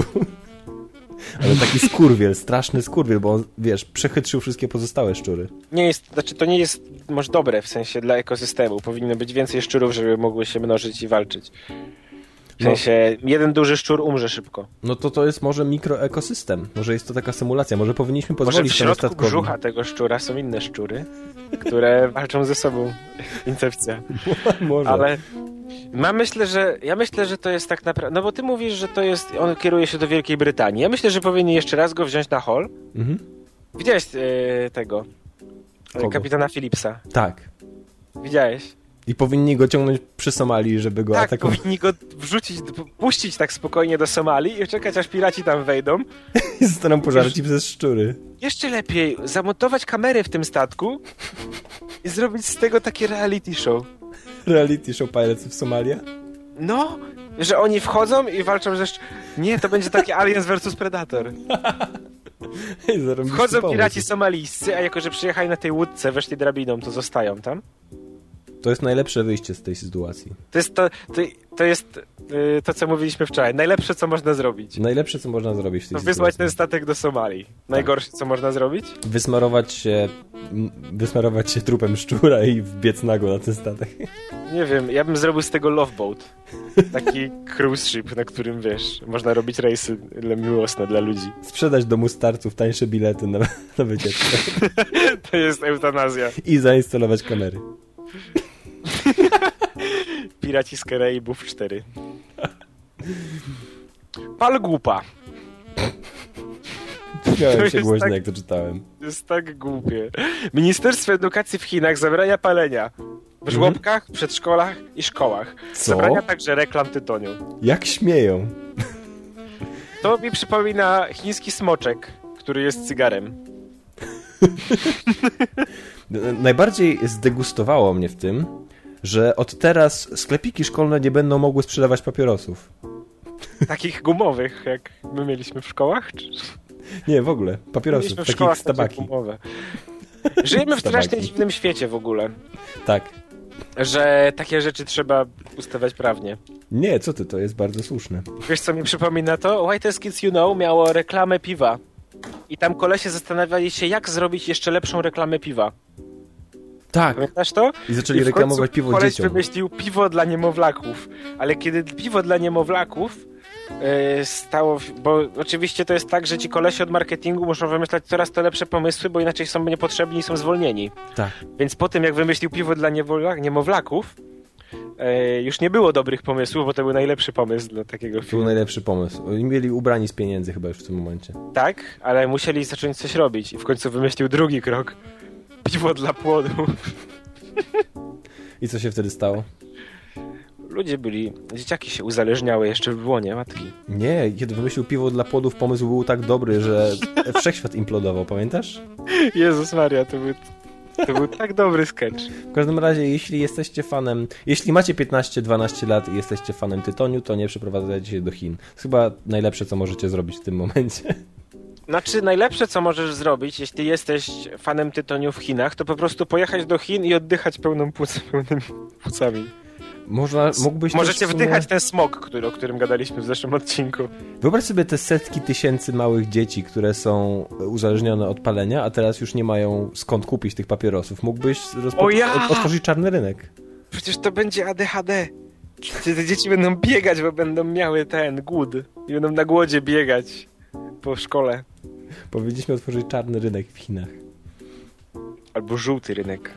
Ale taki skurwiel, straszny skurwiel, bo on, wiesz, przechytrzył wszystkie pozostałe szczury. Nie jest, znaczy to nie jest może dobre w sensie dla ekosystemu. Powinno być więcej szczurów, żeby mogły się mnożyć i walczyć. W sensie jeden duży szczur umrze szybko. No to to jest może mikroekosystem. Może jest to taka symulacja. Może powinniśmy Może w pozwolić temu środku statkowi. brzucha tego szczura są inne szczury, które walczą ze sobą. Incepcja. Może. Ale ma myślę, że ja myślę, że to jest tak naprawdę. No bo ty mówisz, że to jest. On kieruje się do Wielkiej Brytanii. Ja myślę, że powinni jeszcze raz go wziąć na hol. Mhm. Widziałeś e, tego Kogo? kapitana Phillipsa. Tak. Widziałeś? I powinni go ciągnąć przy Somalii, żeby go Tak, atakować. powinni go wrzucić, puścić tak spokojnie do Somalii i czekać, aż piraci tam wejdą. I zostaną pożarci przez szczury. Jeszcze lepiej zamontować kamery w tym statku i zrobić z tego takie reality show. Reality show Pirates w Somalia? No, że oni wchodzą i walczą ze... Szcz- Nie, to będzie takie Aliens versus Predator. Ej, zarąbisty Wchodzą pomysł. piraci somalijscy, a jako, że przyjechali na tej łódce, weszli drabiną, to zostają tam. To jest najlepsze wyjście z tej sytuacji. To jest to, to, to jest yy, to, co mówiliśmy wczoraj. Najlepsze, co można zrobić. Najlepsze, co można zrobić w tej To sytuacji. wysłać ten statek do Somalii. Najgorsze, co można zrobić? Wysmarować się, m, wysmarować się trupem szczura i wbiec nago na ten statek. Nie wiem, ja bym zrobił z tego loveboat. Taki cruise ship, na którym, wiesz, można robić rejsy miłosne dla ludzi. Sprzedać domu starców tańsze bilety na, na wycieczkę. To jest eutanazja. I zainstalować kamery. Piraci z Karaibów cztery. Pal głupa. Śmiałem To się jest głośno, tak- jak to czytałem. To jest tak głupie. Ministerstwo Edukacji w Chinach zabrania palenia w żłobkach, przedszkolach i szkołach. Co? Zabrania także reklam tytoniu. Jak śmieją. To mi przypomina chiński smoczek, który jest cygarem. Najbardziej zdegustowało mnie w tym, że od teraz sklepiki szkolne nie będą mogły sprzedawać papierosów. Takich gumowych, jak my mieliśmy w szkołach? Czy... Nie, w ogóle. Papierosów, Mieliśmy w takich szkołach z takie tabaki. gumowe. Żyjemy w strasznie Tabaki. dziwnym świecie w ogóle, Tak. że takie rzeczy trzeba ustawiać prawnie. Nie, co ty, to jest bardzo słuszne. Wiesz, co mi przypomina to? Whitest Kids You Know miało reklamę piwa. I tam kolesie zastanawiali się, jak zrobić jeszcze lepszą reklamę piwa. Tak. Pamiętasz to? I zaczęli I w reklamować końcu piwo koleś dzieciom. wymyślił piwo dla niemowlaków. Ale kiedy piwo dla niemowlaków yy, stało... W... Bo oczywiście to jest tak, że ci kolesie od marketingu muszą wymyślać coraz to lepsze pomysły, bo inaczej są niepotrzebni i są zwolnieni. Tak. Więc po tym, jak wymyślił piwo dla niemowla... niemowlaków, yy, już nie było dobrych pomysłów, bo to był najlepszy pomysł dla takiego To był filmu. najlepszy pomysł. Oni mieli ubrani z pieniędzy chyba już w tym momencie. Tak, ale musieli zacząć coś robić. I w końcu wymyślił drugi krok. Piwo dla płodu. I co się wtedy stało? Ludzie byli... Dzieciaki się uzależniały jeszcze w łonie matki. Nie, kiedy wymyślił piwo dla płodów, pomysł był tak dobry, że wszechświat implodował, pamiętasz? Jezus Maria, to był, to był tak dobry sketch. W każdym razie, jeśli jesteście fanem, jeśli macie piętnaście dwanaście lat i jesteście fanem tytoniu, to nie przeprowadzajcie się do Chin. To jest chyba najlepsze, co możecie zrobić w tym momencie. Znaczy, najlepsze, co możesz zrobić, jeśli jesteś fanem tytoniu w Chinach, to po prostu pojechać do Chin i oddychać pełną płuc, pełnymi płucami. Można, mógłbyś też Możecie w sumie... wdychać ten smog, który, o którym gadaliśmy w zeszłym odcinku. Wyobraź sobie te setki tysięcy małych dzieci, które są uzależnione od palenia, a teraz już nie mają skąd kupić tych papierosów. Mógłbyś rozpo... O ja! od- otworzyć czarny rynek. Przecież to będzie A D H D. Te te dzieci będą biegać, bo będą miały ten głód. I będą na głodzie biegać po szkole. Powinniśmy otworzyć czarny rynek w Chinach. Albo żółty rynek.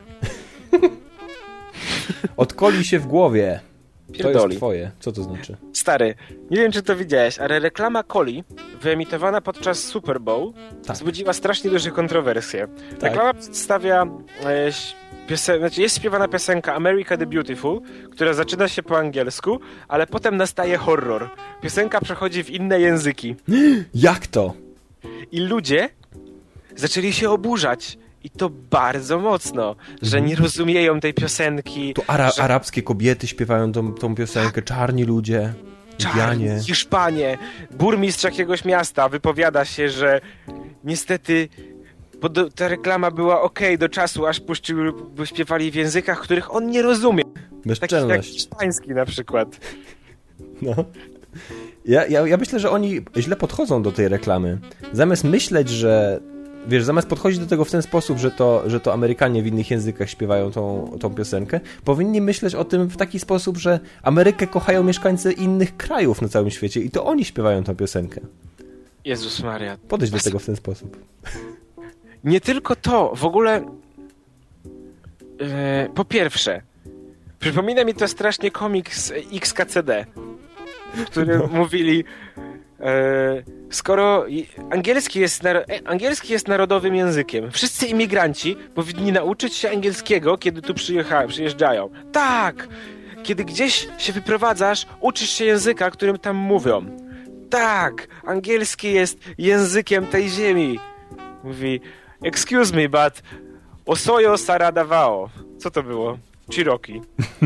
Odkoli się w głowie. To Pierdoli. jest twoje. Co to znaczy? Stary, nie wiem, czy to widziałeś, ale reklama coli wyemitowana podczas Super Bowl, tak. wzbudziła strasznie duże kontrowersje. Tak. Reklama przedstawia... E, Piosen- znaczy jest śpiewana piosenka America the Beautiful, która zaczyna się po angielsku, ale potem nastaje horror. Piosenka przechodzi w inne języki. Jak to? I ludzie zaczęli się oburzać. I to bardzo mocno, że nie rozumieją tej piosenki. To ara- że... arabskie kobiety śpiewają tą, tą piosenkę, czarni ludzie, Czarni, Hiszpanie. Burmistrz jakiegoś miasta wypowiada się, że niestety... Bo do, ta reklama była okej okay do czasu, aż puścił, bo śpiewali w językach, których on nie rozumie. Bezczelność. Taki jak hiszpański na przykład. No. Ja, ja, ja myślę, że oni źle podchodzą do tej reklamy. Zamiast myśleć, że... Wiesz, zamiast podchodzić do tego w ten sposób, że to, że to Amerykanie w innych językach śpiewają tą, tą piosenkę, powinni myśleć o tym w taki sposób, że Amerykę kochają mieszkańcy innych krajów na całym świecie i to oni śpiewają tą piosenkę. Jezus Maria. Podejdź do tego w ten sposób. Nie tylko to, w ogóle yy, po pierwsze, przypomina mi to strasznie komiks X K C D, w którym no. mówili yy, skoro angielski jest, naro- angielski jest narodowym językiem, wszyscy imigranci powinni nauczyć się angielskiego, kiedy tu przyjecha- przyjeżdżają. Tak! Kiedy gdzieś się wyprowadzasz, uczysz się języka, którym tam mówią. Tak! Angielski jest językiem tej ziemi. Mówi, excuse me, but Osoyo Saradawao. Co to było? Cherokee.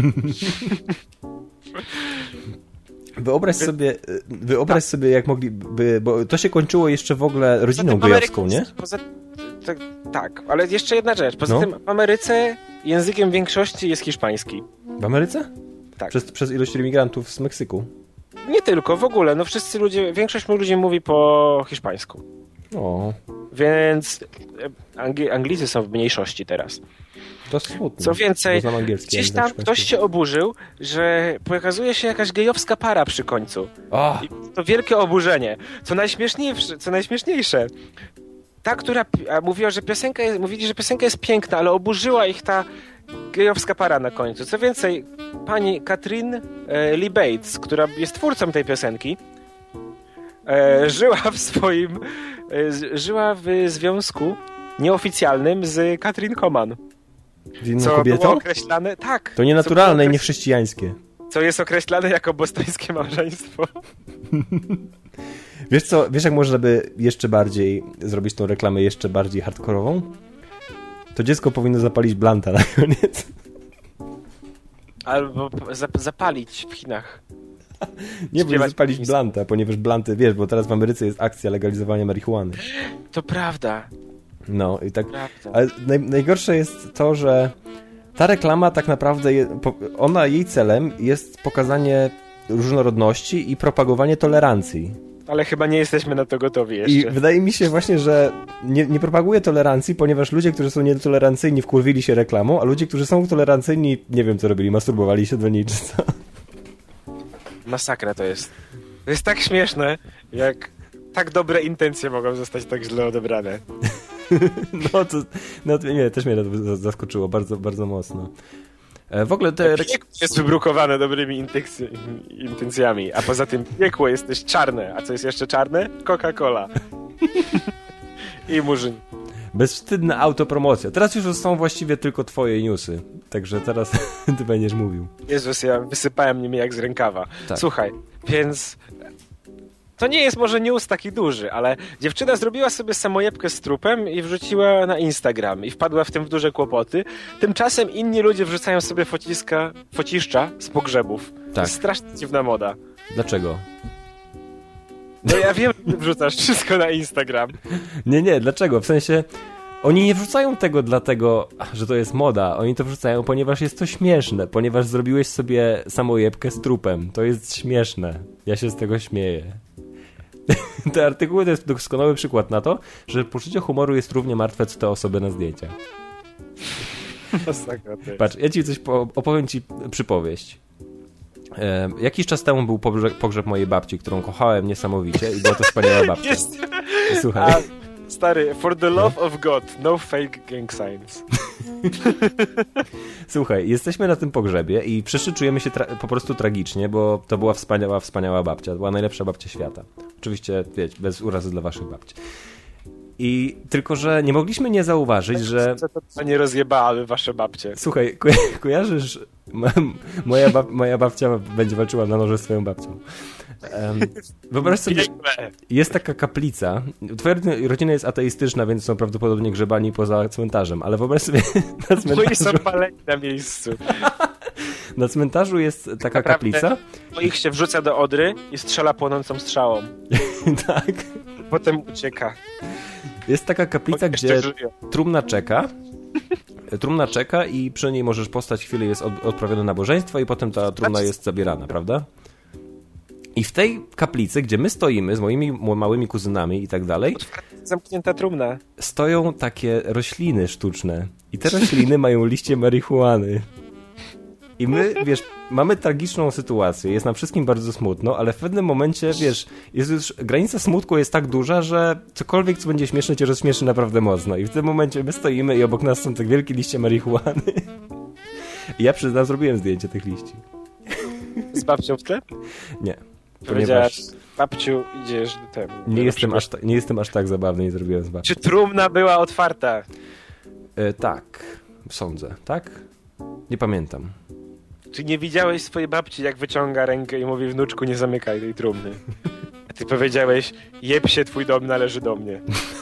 Wyobraź sobie, wyobraź sobie, jak mogliby, bo to się kończyło jeszcze w ogóle rodziną gejowską, nie? Poza, tak, tak, ale jeszcze jedna rzecz. Poza no. tym w Ameryce językiem większości jest hiszpański. W Ameryce? Tak. Przez, przez ilość imigrantów z Meksyku? Nie tylko, w ogóle. No wszyscy ludzie, większość ludzi mówi po hiszpańsku. O. Więc Angli- Anglicy są w mniejszości teraz. To smutne. Co więcej, gdzieś tam ktoś się oburzył, że pokazuje się jakaś gejowska para przy końcu. Oh. I to wielkie oburzenie. Co najśmieszniejsze, co najśmieszniejsze, ta, która a mówiła, że piosenka jest, mówili, że piosenka jest piękna, ale oburzyła ich ta gejowska para na końcu. Co więcej, pani Katrin e, Lee Bates, która jest twórcą tej piosenki, e, żyła w swoim e, żyła w związku nieoficjalnym z Katrin Koman. Z inną co kobietą? było określane, tak. To nienaturalne okreś... i niechrześcijańskie. Co jest określane jako bostońskie małżeństwo. Wiesz co, wiesz jak można by jeszcze bardziej zrobić tą reklamę jeszcze bardziej hardkorową? To dziecko powinno zapalić blanta na koniec. Albo zap- zapalić w Chinach. Nie, bo zapalić blanta, ponieważ blanty, wiesz, bo teraz w Ameryce jest akcja legalizowania marihuany. To prawda. No i tak, prawda. ale naj, najgorsze jest to, że ta reklama tak naprawdę, je, ona, jej celem jest pokazanie różnorodności i propagowanie tolerancji. Ale chyba nie jesteśmy na to gotowi jeszcze. I wydaje mi się właśnie, że nie, nie propaguje tolerancji, ponieważ ludzie, którzy są nietolerancyjni, wkurwili się reklamą, a ludzie, którzy są tolerancyjni, nie wiem co robili, masturbowali się do niej czy co. Masakra to jest. To jest tak śmieszne, jak tak dobre intencje mogą zostać tak źle odebrane. No to, no to nie, też mnie to zaskoczyło bardzo, bardzo mocno. W ogóle te... Piekło jest wybrukowane dobrymi intencjami, a poza tym piekło jest też czarne. A co jest jeszcze czarne? Coca-Cola. I murzyn. Bezwstydna autopromocja. Teraz już są właściwie tylko twoje newsy. Także teraz ty będziesz mówił. Jezus, ja wysypałem nimi jak z rękawa. Tak. Słuchaj, więc... To nie jest może news taki duży, ale dziewczyna zrobiła sobie samojebkę z trupem i wrzuciła na Instagram i wpadła w tym w duże kłopoty. Tymczasem inni ludzie wrzucają sobie fociska, fociszcza z pogrzebów. Tak. To jest strasznie dziwna moda. Dlaczego? No ja wiem, że wrzucasz wszystko na Instagram. Nie, nie, dlaczego? W sensie oni nie wrzucają tego dlatego, że to jest moda. Oni to wrzucają, ponieważ jest to śmieszne. Ponieważ zrobiłeś sobie samojebkę z trupem. To jest śmieszne. Ja się z tego śmieję. Te artykuły to jest doskonały przykład na to, że poczucie humoru jest równie martwe, co te osoby na zdjęciach. Patrz, ja ci coś po- opowiem ci przypowieść. E, jakiś czas temu był pogrzeb, pogrzeb mojej babci, którą kochałem niesamowicie i była to wspaniała babcia. Jest... Słuchaj. A Stary, for the love of God, no fake gang signs. Słuchaj, jesteśmy na tym pogrzebie i wszyscy czujemy się tra- po prostu tragicznie, bo to była wspaniała, wspaniała babcia. To była najlepsza babcia świata. Oczywiście, wiecie, bez urazy dla waszych babci. I tylko, że nie mogliśmy nie zauważyć, że... To nie rozjebały wasze babcie. Słuchaj, ko- kojarzysz... moja, bab- moja babcia będzie walczyła na noże z swoją babcią. Um, wyobraź sobie, jest taka kaplica. Twoja rodzina jest ateistyczna, więc są prawdopodobnie grzebani poza cmentarzem, ale wyobraź sobie na cmentarzu... Moi są paleni na miejscu. Na cmentarzu jest taka Naprawdę, kaplica. Moich się wrzuca do Odry i strzela płonącą strzałą. Tak. Potem ucieka. Jest taka kaplica, gdzie trumna czeka. Trumna czeka i przy niej możesz postać chwilę, jest odprawione nabożeństwo i potem ta trumna jest zabierana, prawda? I w tej kaplicy, gdzie my stoimy z moimi małymi kuzynami i tak dalej, zamknięta trumna, stoją takie rośliny sztuczne. I te rośliny mają liście marihuany. I my, wiesz, mamy tragiczną sytuację, jest nam wszystkim bardzo smutno, ale w pewnym momencie, wiesz, jest już, granica smutku jest tak duża, że cokolwiek, co będzie śmieszne, cię rozśmieszy naprawdę mocno. I w tym momencie my stoimy i obok nas są tak wielkie liście marihuany. I ja przyznam, zrobiłem zdjęcie tych liści. Z babcią w tle? Nie. Powiedziałaś, babciu, idziesz do temu. Nie jestem, aż ta, nie jestem aż tak zabawny, nie zrobiłem z babcią. Czy trumna była otwarta? E, tak, sądzę, tak? Nie pamiętam. Czy nie widziałeś swojej babci, jak wyciąga rękę i mówi, wnuczku, nie zamykaj tej trumny? A ty powiedziałeś, jeb się, twój dom należy do mnie.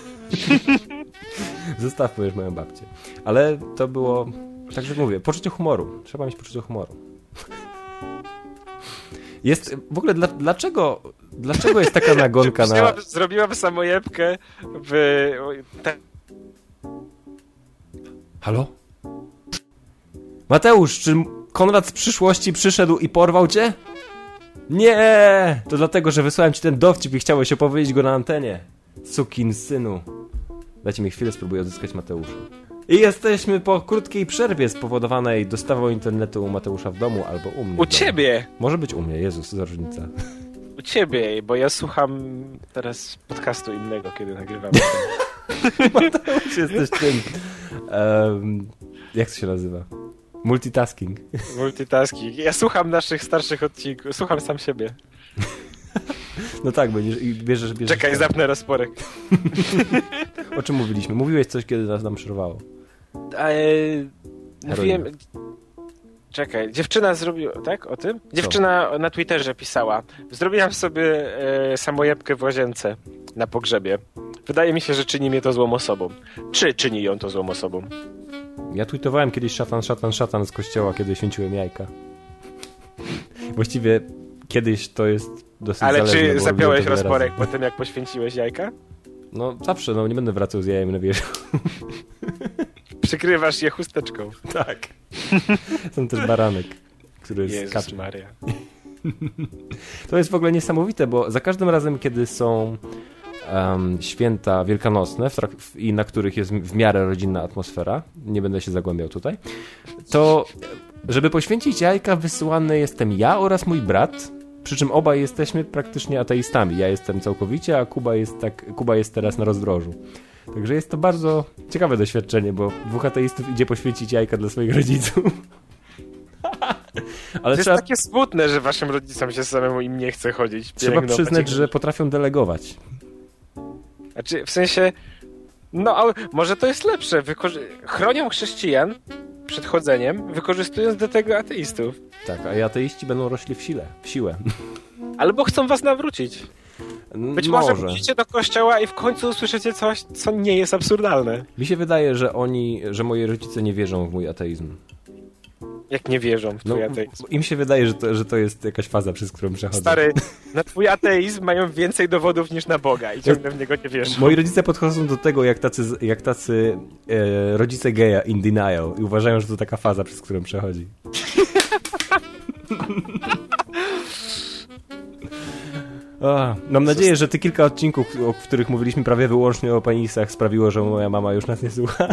Zostawmy już moją babcię. Ale to było, tak jak mówię, poczucie humoru. Trzeba mieć poczucie humoru. Jest, w ogóle dla, dlaczego, dlaczego jest taka nagonka na... Zrobiłam samojebkę w... Ta... Halo? Mateusz, czy Konrad z przyszłości przyszedł i porwał cię? Nie! To dlatego, że wysłałem ci ten dowcip i chciałeś opowiedzieć go na antenie. Sukin synu. Dajcie mi chwilę, spróbuję odzyskać Mateusza. I jesteśmy po krótkiej przerwie spowodowanej dostawą internetu u Mateusza w domu albo u mnie. U ciebie! Może być u mnie, Jezus, za różnica. U ciebie, bo ja słucham teraz podcastu innego, kiedy nagrywamy. Mateusz, jesteś tym... Um, jak to się nazywa? Multitasking. Multitasking. Ja słucham naszych starszych odcinków, słucham sam siebie. No tak, będziesz i bierzesz, bierzesz... Czekaj, zapnę rozporek. O czym mówiliśmy? Mówiłeś coś, kiedy nas nam przerwało. Eee, mówiłem... Czekaj, dziewczyna zrobiła... Tak? O tym? Dziewczyna Co? Na Twitterze pisała. Zrobiłam sobie e, samojebkę w łazience na pogrzebie. Wydaje mi się, że czyni mnie to złą osobą. Czy czyni ją to złą osobą? Ja tweetowałem kiedyś szatan, szatan, szatan z kościoła, kiedy święciłem jajka. Właściwie kiedyś to jest dosyć Ale zależne. Ale czy zapiąłeś rozporek razy. po tym, jak poświęciłeś jajka? No zawsze, no nie będę wracał z jajem na wierzchu. Przykrywasz je chusteczką. Tak. Są też baranek, który jest Jezus skacze. Maria. To jest w ogóle niesamowite, bo za każdym razem, kiedy są um, święta wielkanocne w trak- i na których jest w miarę rodzinna atmosfera, nie będę się zagłębiał tutaj, to żeby poświęcić jajka wysyłany jestem ja oraz mój brat, przy czym obaj jesteśmy praktycznie ateistami. Ja jestem całkowicie, a Kuba jest, tak, Kuba jest teraz na rozdrożu. Także jest to bardzo ciekawe doświadczenie, bo dwóch ateistów idzie poświęcić jajka dla swoich rodziców. Ale to trzeba... jest takie smutne, że waszym rodzicom się samemu im nie chce chodzić. Trzeba przyznać, że potrafią delegować. Znaczy, w sensie, no ale może to jest lepsze. Wykorzy- chronią chrześcijan przed chodzeniem, wykorzystując do tego ateistów. Tak, a ateiści będą rośli w sile, w siłę. Albo chcą was nawrócić. Być może pójdziecie do kościoła i w końcu usłyszycie coś, co nie jest absurdalne. Mi się wydaje, że oni, że moi rodzice nie wierzą w mój ateizm. Jak nie wierzą w twój no, ateizm? Im się wydaje, że to, że to jest jakaś faza, przez którą przechodzą. Stary, na twój ateizm mają więcej dowodów niż na Boga i ciągle w niego nie wierzą. Moi rodzice podchodzą do tego jak tacy, jak tacy e, rodzice geja in denial i uważają, że to taka faza, przez którą przechodzi. O, mam nadzieję, że te kilka odcinków, o których mówiliśmy prawie wyłącznie o penisach, sprawiło, że moja mama już nas nie słucha.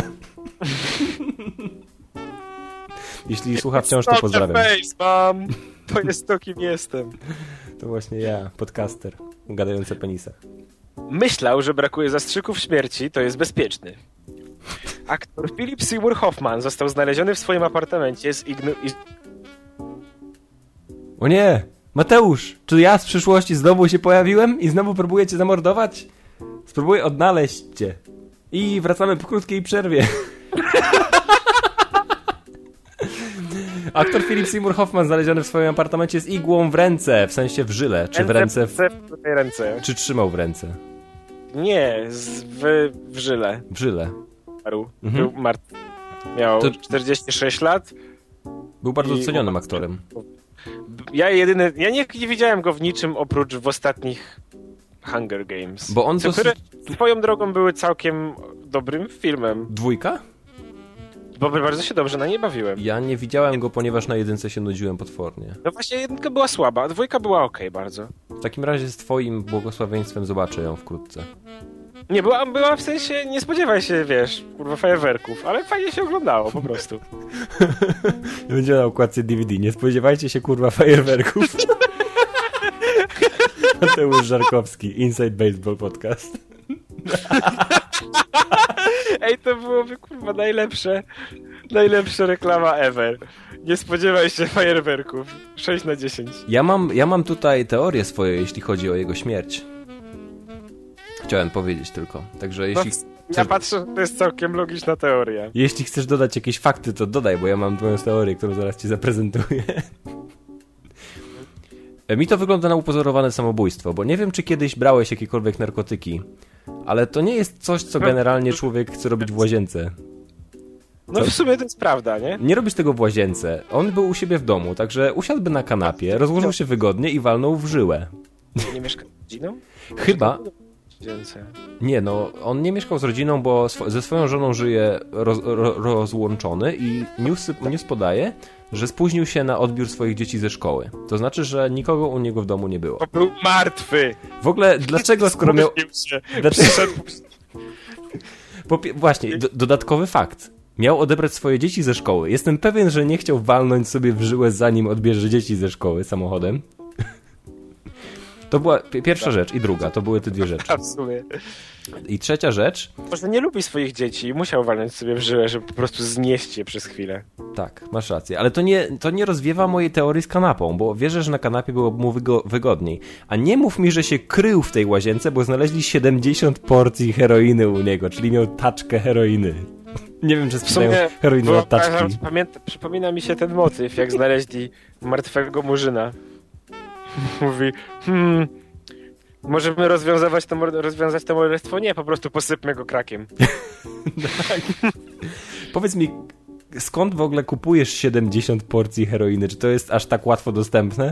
Jeśli słucha wciąż, to pozdrawiam. Face, mom. To jest to, kim jestem. To właśnie ja, podcaster, gadający o penisach. myślał, że brakuje zastrzyków śmierci, to jest bezpieczny. Aktor Philip Seymour Hoffman został znaleziony w swoim apartamencie z igno... O nie! Mateusz, czy ja z przyszłości znowu się pojawiłem i znowu próbuję cię zamordować? Spróbuję odnaleźć cię. I wracamy po krótkiej przerwie. Aktor Philip Seymour Hoffman znaleziony w swoim apartamencie z igłą w ręce, w sensie w żyle, czy w ręce... W... w ręce. Czy trzymał w ręce? Nie, z, w, w żyle. W żyle. Mhm. Był martwy. Miał to... czterdzieści sześć lat. Był bardzo i... docenionym aktorem. Ja jedyny, ja nie, nie widziałem go w niczym oprócz w ostatnich Hunger Games. Bo on co, dosyć... które swoją drogą były całkiem dobrym filmem. Dwójka? Bo bardzo się dobrze na niej bawiłem. Ja nie widziałem go, ponieważ na jedynce się nudziłem potwornie. No właśnie, jedynka była słaba, a dwójka była okej okay bardzo. W takim razie z twoim błogosławieństwem zobaczę ją wkrótce. Nie, była, była w sensie, nie spodziewaj się, wiesz, kurwa, fajerwerków, ale fajnie się oglądało po prostu. Będzie na okładce D V D, nie spodziewajcie się, kurwa, fajerwerków. Mateusz Żarkowski, Inside Baseball Podcast. Ej, to byłoby, kurwa, najlepsze, najlepsza reklama ever. Nie spodziewaj się fajerwerków. sześć na dziesięć. Ja mam, ja mam tutaj teorię swoje, jeśli chodzi o jego śmierć. Chciałem powiedzieć tylko. Także jeśli... No, ja chcesz... patrzę, to jest całkiem logiczna teoria. Jeśli chcesz dodać jakieś fakty, to dodaj, bo ja mam twoją teorię, którą zaraz ci zaprezentuję. Mi to wygląda na upozorowane samobójstwo, bo nie wiem, czy kiedyś brałeś jakiekolwiek narkotyki, ale to nie jest coś, co generalnie człowiek chce robić w łazience. No w sumie to jest prawda, nie? Nie robisz tego w łazience. On był u siebie w domu, także usiadłby na kanapie, rozłożył się wygodnie i walnął w żyłę. Nie mieszka z rodziną? Chyba... Nie, no, on nie mieszkał z rodziną, bo sw- ze swoją żoną żyje roz- ro- rozłączony i news, news podaje, że spóźnił się na odbiór swoich dzieci ze szkoły. To znaczy, że nikogo u niego w domu nie było. To był martwy! W ogóle, dlaczego skoro miał... Dlaczego... Popie... Właśnie, do- dodatkowy fakt. Miał odebrać swoje dzieci ze szkoły. Jestem pewien, że nie chciał walnąć sobie w żyłę, zanim odbierze dzieci ze szkoły samochodem. To była pierwsza rzecz i druga, to były te dwie rzeczy. W sumie. I trzecia rzecz... Może nie lubi swoich dzieci i musiał walnąć sobie w żyłę, żeby po prostu znieść je przez chwilę. Tak, masz rację, ale to nie, to nie rozwiewa mojej teorii z kanapą, bo wierzę, że na kanapie było mu wygo- wygodniej. A nie mów mi, że się krył w tej łazience, bo znaleźli siedemdziesiąt porcji heroiny u niego, czyli miał taczkę heroiny. Nie wiem, czy sprzedają heroinę na taczki. Pamięta, przypomina mi się ten motyw, jak znaleźli martwego murzyna. Mówi, hmm, możemy rozwiązywać to, rozwiązać to morderstwo? Nie, po prostu posypmy go krakiem. Tak. Powiedz mi, skąd w ogóle kupujesz siedemdziesiąt porcji heroiny? Czy to jest aż tak łatwo dostępne?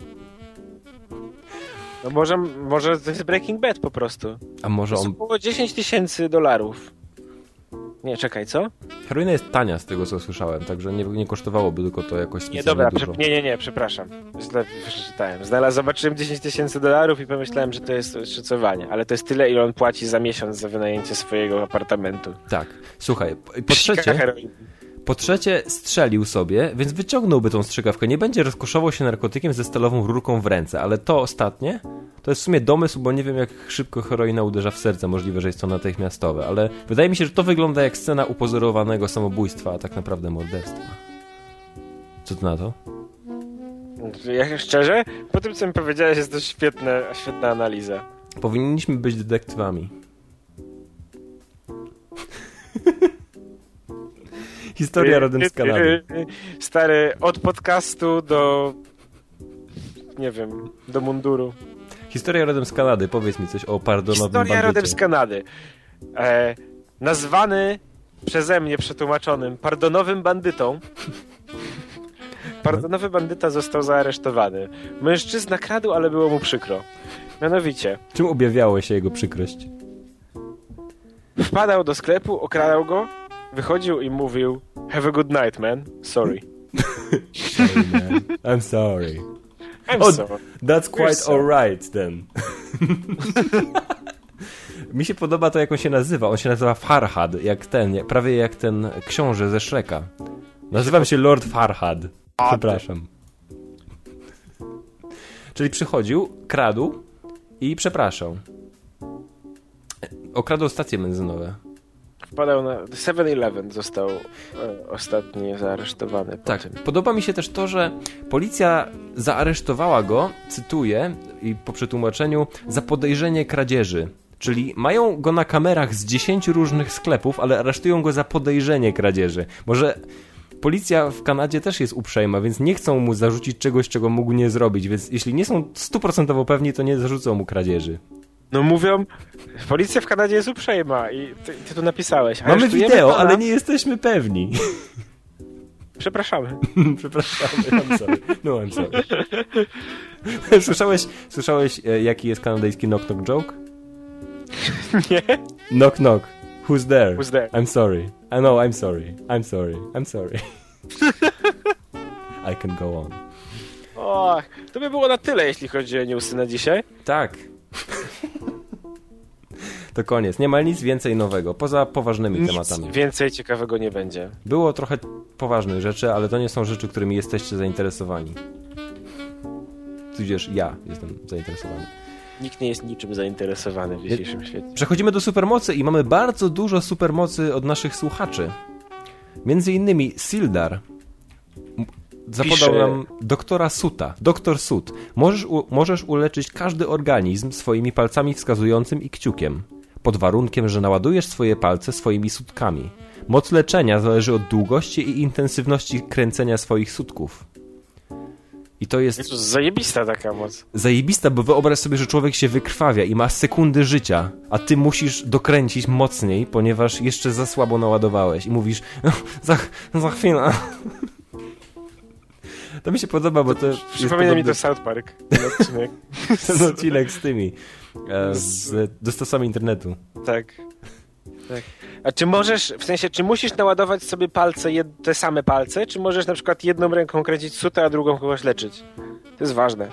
No może, może to jest Breaking Bad po prostu. A może on... To było dziesięć tysięcy dolarów. Nie, czekaj, co? Heroina jest tania z tego, co słyszałem, także nie, nie kosztowałoby tylko to jakoś specjalnie Nie, dobra, dużo. nie, nie, nie, przepraszam. Źle przeczytałem. Znalazł, zobaczyłem dziesięć tysięcy dolarów i pomyślałem, że to jest szycowanie, ale to jest tyle, ile on płaci za miesiąc za wynajęcie swojego apartamentu. Tak. Słuchaj, po trzecie... Po trzecie strzelił sobie, więc wyciągnąłby tą strzykawkę. Nie będzie rozkoszował się narkotykiem ze stalową rurką w ręce, ale to ostatnie to jest w sumie domysł, bo nie wiem, jak szybko heroina uderza w serce. Możliwe, że jest to natychmiastowe, ale wydaje mi się, że to wygląda jak scena upozorowanego samobójstwa, a tak naprawdę morderstwa. Co ty na to? Jak szczerze? Po tym, co mi powiedziałeś, jest to świetna, świetna analiza. Powinniśmy być detektywami. Historia rodem z Kanady. Stary, od podcastu do... nie wiem, do munduru. Historia rodem z Kanady. Powiedz mi coś o pardonowym Historia bandycie. rodem z Kanady. E, nazwany przeze mnie przetłumaczonym pardonowym bandytą. Pardonowy bandyta został zaaresztowany. Mężczyzna kradł, ale było mu przykro. Mianowicie... Czym objawia się jego przykrość? Wpadał do sklepu, okradał go, wychodził i mówił: "Have a good night, man. Sorry." Sorry, man. I'm sorry. I'm oh, sorry. That's quite sorry. alright then. Mi się podoba to, jak on się nazywa. On się nazywa Farhad, jak ten, jak, prawie jak ten książę ze Shreka. Nazywam się Lord Farhad. Przepraszam. Czyli przychodził, kradł i przepraszał. Okradał stacje benzynowe. Wpadał na... seven eleven został e, ostatnio zaaresztowany. Tak, po tym. podoba mi się też to, że policja zaaresztowała go, cytuję i po przetłumaczeniu, za podejrzenie kradzieży. Czyli mają go na kamerach z dziesięciu różnych sklepów, ale aresztują go za podejrzenie kradzieży. Może policja w Kanadzie też jest uprzejma, więc nie chcą mu zarzucić czegoś, czego mógł nie zrobić, więc jeśli nie są stuprocentowo pewni, to nie zarzucą mu kradzieży. No mówią, policja w Kanadzie jest uprzejma i ty, ty tu napisałeś. Mamy wideo, pana, ale nie jesteśmy pewni. Przepraszamy. Przepraszamy, I'm sorry. No, I'm sorry. Słyszałeś, słyszałeś, jaki jest kanadyjski knock-knock joke? Nie. Knock knock. Who's there? Who's there? I'm sorry. I know, I'm sorry. I'm sorry. I'm sorry. I can go on. O, to by było na tyle, jeśli chodzi o newsy na dzisiaj. Tak. To koniec. Nie ma nic więcej nowego, poza poważnymi nic tematami. Więcej ciekawego nie będzie. Było trochę poważnych rzeczy, ale to nie są rzeczy, którymi jesteście zainteresowani. Tudzież ja jestem zainteresowany. Nikt nie jest niczym zainteresowany w dzisiejszym świecie. Przechodzimy do supermocy i mamy bardzo dużo supermocy od naszych słuchaczy. Między innymi Sildar zapodał Pisze... nam doktora Suta. Doktor Sut. Możesz, u, możesz uleczyć każdy organizm swoimi palcami wskazującym i kciukiem. Pod warunkiem, że naładujesz swoje palce swoimi sutkami. Moc leczenia zależy od długości i intensywności kręcenia swoich sutków. I to jest... Jezus, zajebista taka moc. Zajebista, bo wyobraź sobie, że człowiek się wykrwawia i ma sekundy życia, a ty musisz dokręcić mocniej, ponieważ jeszcze za słabo naładowałeś i mówisz no, za, za chwilę. To mi się podoba, bo to przypomina podobny... mi to South Park, ten odcinek. Ten odcinek z tymi, e, z dostosami internetu. Tak. Tak. A czy możesz, w sensie, czy musisz naładować sobie palce, jed, te same palce, czy możesz na przykład jedną ręką kręcić sutę, a drugą kogoś leczyć? To jest ważne.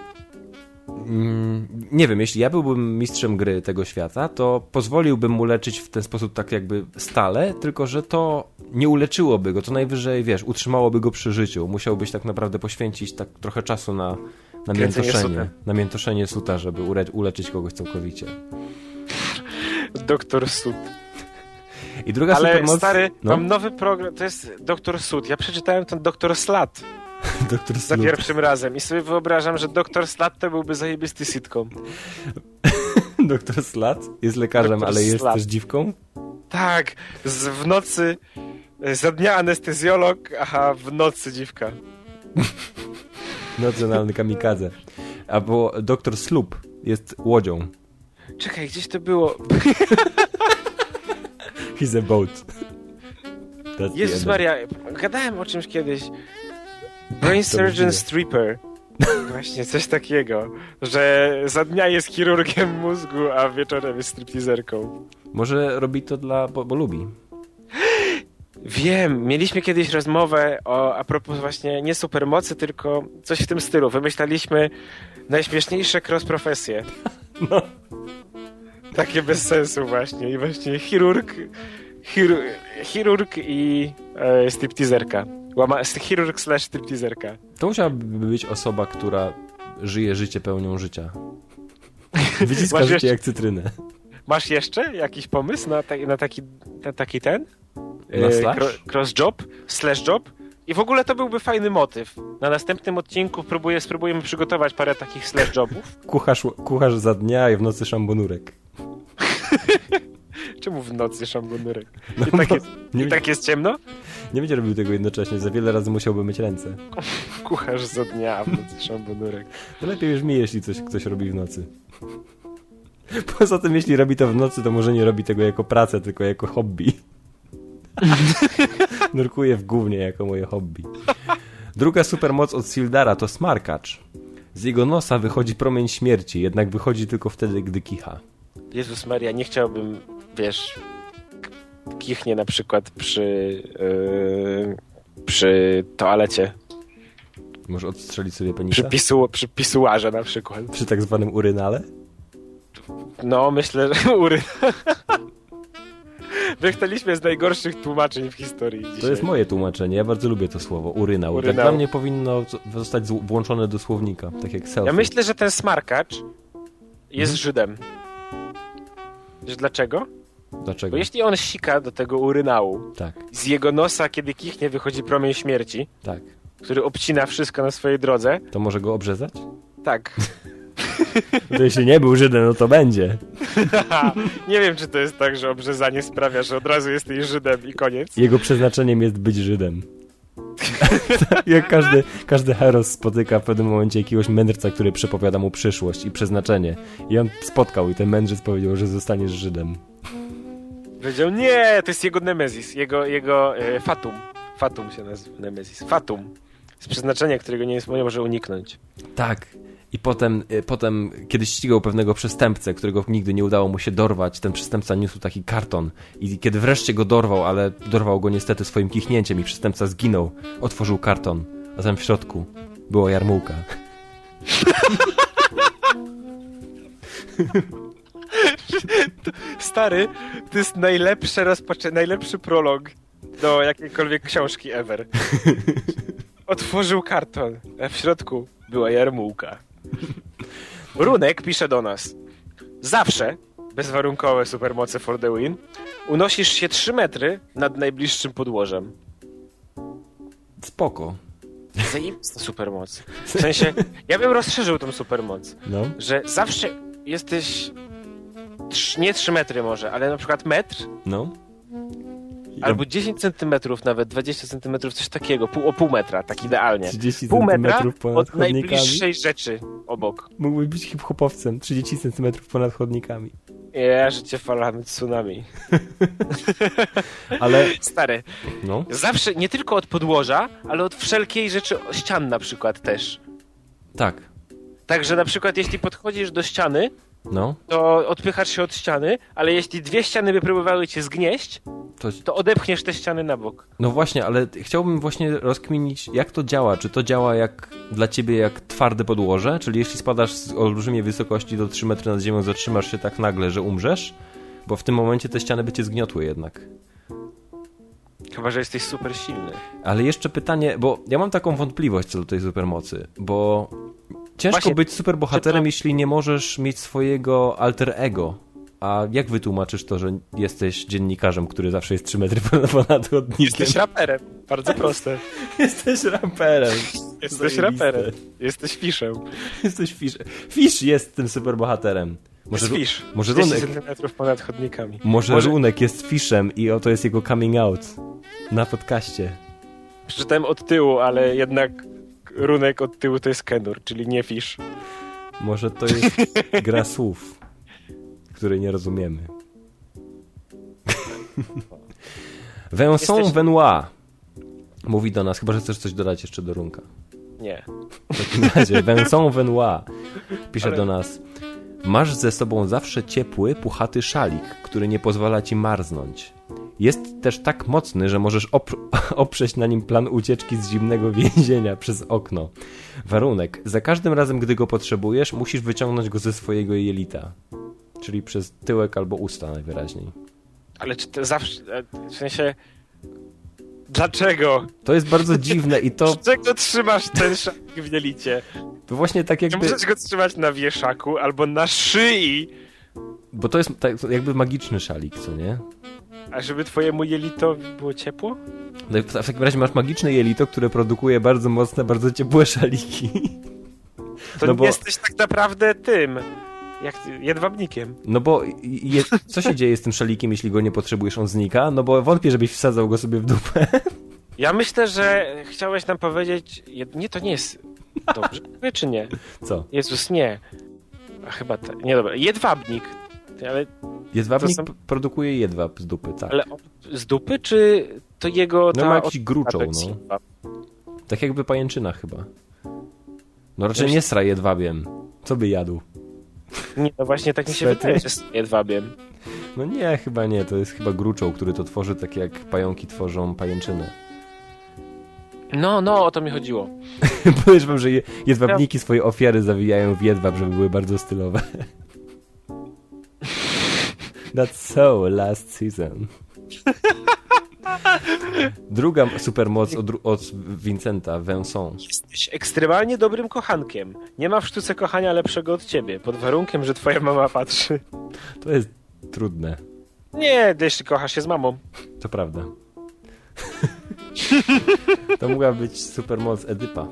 Mm, nie wiem, jeśli ja byłbym mistrzem gry tego świata, to pozwoliłbym mu leczyć w ten sposób tak jakby stale, tylko że to nie uleczyłoby go, to najwyżej, wiesz, utrzymałoby go przy życiu. Musiałbyś tak naprawdę poświęcić tak trochę czasu na, na miętoszenie, na miętoszenie suta, żeby ure, uleczyć kogoś całkowicie. Doktor Sut. I druga Ale supermoc... stary, no? mam nowy program, to jest Doktor Sut. Ja przeczytałem ten Doktor Slat Doktor za Slut. pierwszym razem i sobie wyobrażam, że Doktor Slat to byłby zajebisty sitcom. Doktor Slat jest lekarzem, Doktor ale jest Slat. też dziwką? Tak, z, w nocy, za dnia anestezjolog, a w nocy dziwka. Nocjonalny kamikadze. Albo Doktor Sloop jest łodzią. Czekaj, gdzieś to było. He's a boat. That's Jezus Maria, gadałem o czymś kiedyś. Brain Surgeon Stripper. Właśnie, coś takiego. Że za dnia jest chirurgiem mózgu, a wieczorem jest stripteaserką. Może robi to dla... bo, bo lubi. Wiem, mieliśmy kiedyś rozmowę o, a propos właśnie nie supermocy, tylko coś w tym stylu. Wymyślaliśmy najśmieszniejsze cross-profesje. No. Takie bez sensu właśnie. I właśnie chirurg, chirurg, chirurg i e, stripteaserka. Łama, chirurg slash stripteaserka. To musiałaby być osoba, która żyje życie pełnią życia. Wyciska Masz życie jeszcze... jak cytrynę. Masz jeszcze jakiś pomysł na, ta, na, taki, na taki ten? Na slash? Cro- cross job? Slash job? I w ogóle to byłby fajny motyw. Na następnym odcinku próbuję, spróbujemy przygotować parę takich slash jobów. Kucharz, kucharz za dnia i w nocy szambonurek. Czemu w nocy szambonurek? No, I, tak jest, nie I tak jest ciemno? Nie będzie robił tego jednocześnie, za wiele razy musiałby myć ręce. Kucharz za dnia, a w nocy szambonurek. To lepiej już mi, jeśli coś ktoś robi w nocy. Poza tym, jeśli robi to w nocy, to może nie robi tego jako pracę, tylko jako hobby. Nurkuję w gównie jako moje hobby. Druga supermoc od Sildara to smarkacz. Z jego nosa wychodzi promień śmierci, jednak wychodzi tylko wtedy, gdy kicha. Jezus Maria, nie chciałbym, wiesz, kichnie na przykład przy yy, przy toalecie. Może odstrzelić sobie penisa? Przy, pisu, przy pisuarze na przykład. Przy tak zwanym urynale? No, myślę, że ury. Wychtaliśmy z najgorszych tłumaczeń w historii dzisiaj. To jest moje tłumaczenie, ja bardzo lubię to słowo, urynał. Urynał. Tak dla mnie powinno zostać włączone do słownika, tak jak selfie. Ja myślę, że ten smarkacz jest Mhm. Żydem. Wiesz dlaczego? Dlaczego? Bo jeśli on sika do tego urynału, Tak, z jego nosa, kiedy kichnie, wychodzi promień śmierci, tak. który obcina wszystko na swojej drodze, To może go obrzezać? tak. To jeśli nie był Żydem, no to będzie. Nie wiem, czy to jest tak, że obrzezanie sprawia, że od razu jesteś Żydem i koniec. Jego przeznaczeniem jest być Żydem. Jak każdy, każdy heros spotyka w pewnym momencie jakiegoś mędrca, który przepowiada mu przyszłość i przeznaczenie. I on spotkał i ten mędrzec powiedział, że zostaniesz Żydem. Powiedział, nie, to jest jego Nemezis, jego, jego e, Fatum. Fatum się nazywa, Nemezis. Fatum. Jest przeznaczenie, którego nie, jest, nie może uniknąć. Tak. I potem, y, potem, kiedy ścigał pewnego przestępcę, którego nigdy nie udało mu się dorwać, ten przestępca niósł taki karton. I kiedy wreszcie go dorwał, ale dorwał go niestety swoim kichnięciem i przestępca zginął, otworzył karton, a tam w środku była jarmułka. Stary, to jest najlepsze rozpoczę- najlepszy prolog do jakiejkolwiek książki ever. Otworzył karton, a w środku była jarmułka. Runek pisze do nas. Zawsze, bezwarunkowe supermoce for the win, unosisz się trzy metry nad najbliższym podłożem. Spoko. Zajebista supermoc. W sensie, ja bym rozszerzył tą supermoc, No. że zawsze jesteś trz- nie trzy metry może, ale na przykład metr No. albo dziesięć centymetrów, nawet dwadzieścia centymetrów, coś takiego, pół, o pół metra, tak idealnie. trzydzieści Pół metra centymetrów ponad od chodnikami. najbliższej rzeczy obok. Mógłbyś być hip-hopowcem. trzydzieści centymetrów ponad chodnikami. Ja, życie falami tsunami. Ale... Stary, No. zawsze, nie tylko od podłoża, ale od wszelkiej rzeczy, ścian na przykład też. Tak. Także na przykład jeśli podchodzisz do ściany, No. to odpychasz się od ściany, ale jeśli dwie ściany by próbowały cię zgnieść, To... to odepchniesz te ściany na bok. No właśnie, ale chciałbym właśnie rozkminić, jak to działa. Czy to działa jak dla ciebie jak twarde podłoże? Czyli jeśli spadasz z olbrzymiej wysokości do trzy metry nad ziemią, zatrzymasz się tak nagle, że umrzesz? Bo w tym momencie te ściany by cię zgniotły jednak. Chyba że jesteś super silny. Ale jeszcze pytanie, bo ja mam taką wątpliwość co do tej supermocy, bo ciężko Właśnie, być superbohaterem, to... jeśli nie możesz mieć swojego alter ego. A jak wytłumaczysz to, że jesteś dziennikarzem, który zawsze jest trzy metry ponad chodnikiem? Jesteś raperem. Bardzo proste. Jesteś raperem. Jesteś Zajebiste. raperem. Jesteś fiszem. Jesteś Fish. Fish jest tym superbohaterem. Może, Jest fisz. może trzydzieści Runek, centymetrów ponad chodnikami. może Może- Runek jest Fishem i oto jest jego coming out na podcaście. Przeczytałem od tyłu, ale jednak runek od tyłu to jest Kenur, czyli nie fisz. Może to jest gra słów, której nie rozumiemy. Vincent Jesteś- Venois mówi do nas, chyba że chcesz coś dodać jeszcze do Runka. Nie. W takim razie Vincent Venois pisze Ale- do nas: masz ze sobą zawsze ciepły, puchaty szalik, który nie pozwala ci marznąć. Jest też tak mocny, że możesz op- oprzeć na nim plan ucieczki z zimnego więzienia przez okno. Warunek: za każdym razem, gdy go potrzebujesz, musisz wyciągnąć go ze swojego jelita. Czyli przez tyłek albo usta najwyraźniej. Ale czy to zawsze... W sensie... Dlaczego? To jest bardzo dziwne i to, Dlaczego trzymasz ten szalik w jelicie? to właśnie tak Nie jakby... możesz go trzymać na wieszaku albo na szyi, Bo to jest tak jakby magiczny szalik, co nie? a żeby twojemu jelitowi było ciepło? No, w takim razie masz magiczne jelito, które produkuje bardzo mocne, bardzo ciepłe szaliki. To No nie bo- jesteś tak naprawdę tym, jak ty, jedwabnikiem. No bo je, co się dzieje z tym szalikiem, jeśli go nie potrzebujesz, on znika? No bo wątpię, żebyś wsadzał go sobie w dupę. Ja myślę, że chciałeś nam powiedzieć... jed- Nie, to nie jest dobrze, czy nie? Co? Jezus, nie. A chyba tak. Nie, dobra. Jedwabnik. Ty, Ale, Jedwabnik To są- p- produkuje jedwab z dupy, tak. ale on z dupy, czy to jego... No ta ma jakiś od- gruczoł, ta no. siła? Tak jakby pajęczyna chyba. No raczej Wiesz- nie sra jedwabiem. Co by jadł? Nie, no właśnie tak mi się Swety? wydaje, że z jedwabiem. No nie, chyba nie. To jest chyba gruczoł, który to tworzy tak jak pająki tworzą pajęczynę. No, no, o to mi chodziło. Powiesz wam, że je- jedwabniki swoje ofiary zawijają w jedwab, żeby były bardzo stylowe. That's so last season. Druga supermoc od, od Vincenta, Vincent. Jesteś ekstremalnie dobrym kochankiem. Nie ma w sztuce kochania lepszego od ciebie, pod warunkiem, że twoja mama patrzy. To jest trudne. Nie, jeśli kochasz się z mamą. To prawda. To mogła być supermoc Edypa.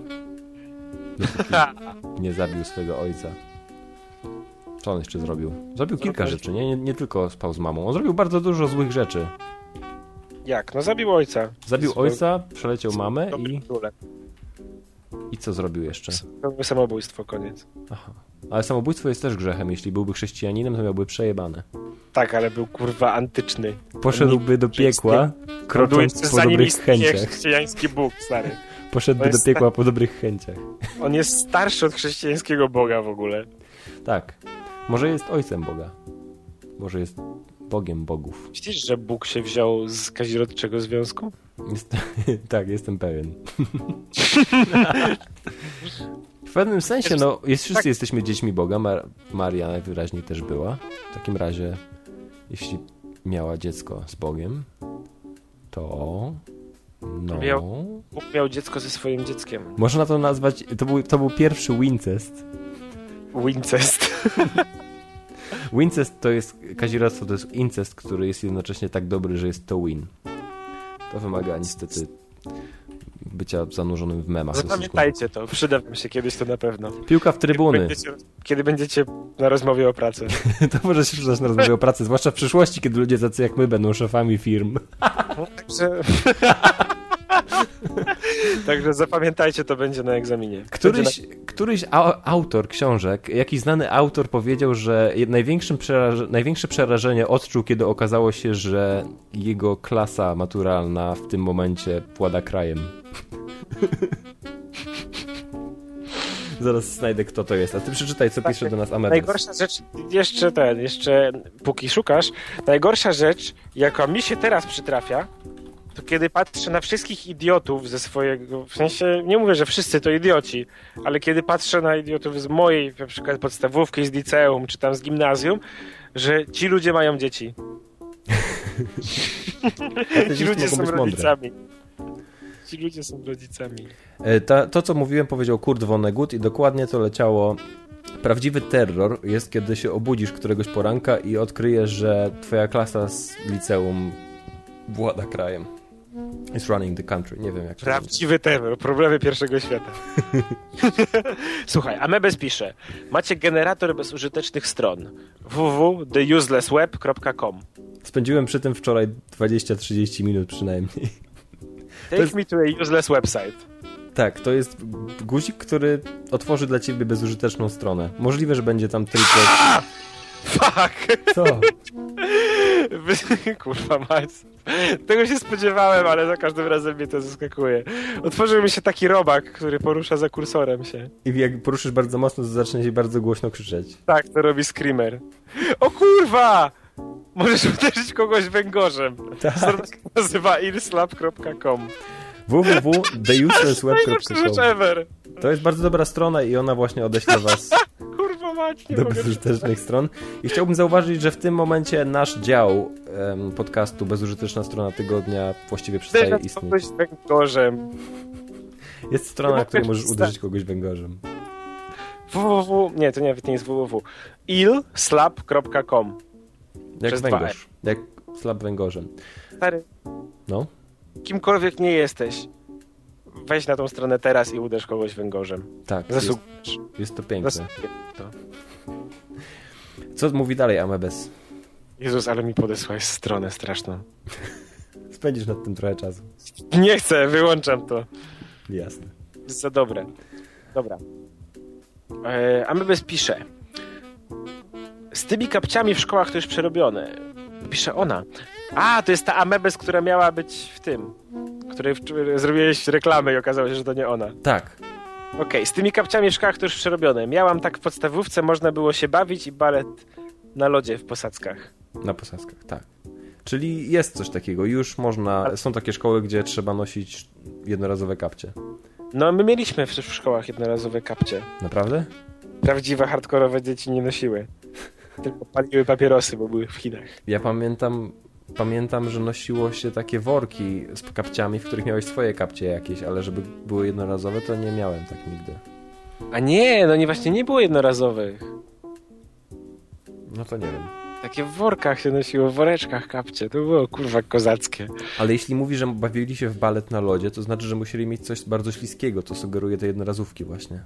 Dopóki nie zabił swojego ojca. Co on jeszcze zrobił? Zrobił kilka rzeczy, nie? nie? Nie tylko spał z mamą. On zrobił bardzo dużo złych rzeczy. Jak? No zabił ojca. Zabił ojca, przeleciał mamę i... Królem. I co zrobił jeszcze? Samobójstwo, koniec. Aha. Ale samobójstwo jest też grzechem. Jeśli byłby chrześcijaninem, to miałby przejebane. Tak, ale był kurwa antyczny. Poszedłby do piekła, krocząc po dobrych chęciach. Chrześcijański Bóg, stary. Poszedłby do piekła po dobrych chęciach. On jest starszy od chrześcijańskiego Boga w ogóle. Tak. Może jest ojcem Boga. Może jest Bogiem bogów. Myślisz, że Bóg się wziął z kazirodczego związku? Jest, tak, jestem pewien. W pewnym sensie, no, jest, wszyscy jesteśmy dziećmi Boga. Mar- Maria najwyraźniej też była. W takim razie, jeśli miała dziecko z Bogiem, to... No... Miał, Bóg miał dziecko ze swoim dzieckiem. Można to nazwać... To był, to był pierwszy Wincest. Wincest. Wincest to jest... Kazirodztwo to jest incest, który jest jednocześnie tak dobry, że jest to win. To wymaga niestety bycia zanurzonym w memach. Zapamiętajcie to, przyda wam się kiedyś to na pewno. Piłka w trybuny. Kiedy będziecie, kiedy będziecie na rozmowie o pracy. To może się przydać na rozmowie o pracy, zwłaszcza w przyszłości, kiedy ludzie tacy jak my będą szefami firm. No, także... Także zapamiętajcie, to będzie na egzaminie. Któryś, na... któryś a- autor książek, jakiś znany autor powiedział, że największym przeraż- największe przerażenie odczuł, kiedy okazało się, że jego klasa maturalna w tym momencie włada krajem. Zaraz znajdę, kto to jest. A ty przeczytaj, co tak, pisze do nas Amebes. Najgorsza rzecz, jeszcze ten, jeszcze póki szukasz, najgorsza rzecz, jaka mi się teraz przytrafia, to kiedy patrzę na wszystkich idiotów ze swojego, w sensie, nie mówię, że wszyscy to idioci, ale kiedy patrzę na idiotów z mojej, na przykład podstawówki, z liceum, czy tam z gimnazjum, że ci ludzie mają dzieci. Ci ludzie są rodzicami. Ci ludzie są rodzicami. Ta, to, co mówiłem, powiedział Kurt Vonnegut i dokładnie to leciało. Prawdziwy terror jest, kiedy się obudzisz któregoś poranka i odkryjesz, że twoja klasa z liceum włada krajem. Is running the country. Nie wiem jak to Prawdziwy terror. Problemy pierwszego świata. Słuchaj, Amebes pisze: macie generator bezużytecznych stron w w w kropka the useless web kropka com. Spędziłem przy tym wczoraj dwadzieścia trzydzieści minut przynajmniej. Take jest... me to a useless website. Tak, to jest guzik, który otworzy dla ciebie bezużyteczną stronę. Możliwe, że będzie tam tylko... Fuck! Co? Kurwa mać. Tego się spodziewałem, ale za każdym razem mnie to zaskakuje. Otworzył mi się taki robak, który porusza za kursorem się. I jak poruszysz bardzo mocno, to zacznie się bardzo głośno krzyczeć. Tak, to robi screamer. O kurwa! Możesz uderzyć kogoś węgorzem. Tak. Strona nazywa earslap kropka com. w w w kropka the useless web kropka com. To jest bardzo dobra strona i ona właśnie odeśle was Kurwa mać, nie do mogę bezużytecznych stron. I chciałbym zauważyć, że w tym momencie nasz dział um, podcastu Bezużyteczna Strona Tygodnia właściwie przestaje istnieć. kogoś węgorzem. Jest strona, na której możesz uderzyć kogoś węgorzem. www. Nie, to nie, to nie jest www. earslap kropka com. Jak węgorz. Jak slap węgorzem. Stary. No? Kimkolwiek nie jesteś, weź na tą stronę teraz i uderz kogoś węgorzem. Tak. Jest, jest to piękne. To. Co mówi dalej Amebes? Jezus, ale mi podesłałeś stronę straszną. Spędzisz nad tym trochę czasu. Nie chcę, wyłączam to. Jasne. Jest za dobre. Dobra. E, Amebes pisze: z tymi kapciami w szkołach to już przerobione. Pisze ona. A, to jest ta Amebes, która miała być w tym, której w, zrobiłeś reklamę i okazało się, że to nie ona. Tak. Okej, okay, z tymi kapciami w szkołach to już przerobione. Miałam tak w podstawówce, można było się bawić i balet na lodzie w posadzkach. Na posadzkach, tak. Czyli jest coś takiego. Już można... Są takie szkoły, gdzie trzeba nosić jednorazowe kapcie. No, my mieliśmy w, w szkołach jednorazowe kapcie. Naprawdę? Prawdziwe, hardkorowe dzieci nie nosiły. Tylko paliły papierosy, bo były w Chinach. Ja pamiętam... Pamiętam, że nosiło się takie worki z kapciami, w których miałeś swoje kapcie jakieś, ale żeby były jednorazowe, to nie miałem tak nigdy. A nie, no nie, właśnie nie było jednorazowych. No to nie wiem. Takie w workach się nosiło, w woreczkach kapcie. To było kurwa kozackie. Ale jeśli mówi, że bawili się w balet na lodzie, to znaczy, że musieli mieć coś bardzo śliskiego. To sugeruje te jednorazówki właśnie.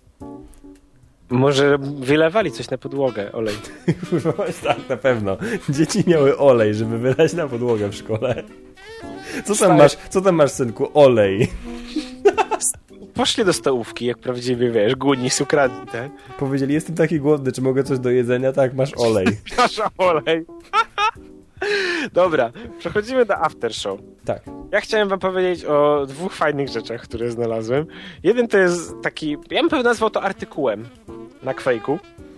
Może wylewali coś na podłogę, olej. Tak, na pewno. Dzieci miały olej, żeby wylać na podłogę w szkole. Co tam masz, co tam masz, synku? Olej. Poszli do stołówki, jak prawdziwie, wiesz, głodni z ukradli, tak? Powiedzieli, jestem taki głodny, czy mogę coś do jedzenia? Tak, masz olej. Masz olej. Dobra, przechodzimy do after show. Tak. Ja chciałem wam powiedzieć o dwóch fajnych rzeczach, które znalazłem. Jeden to jest taki, ja bym pewnie nazwał to artykułem na Quake'u.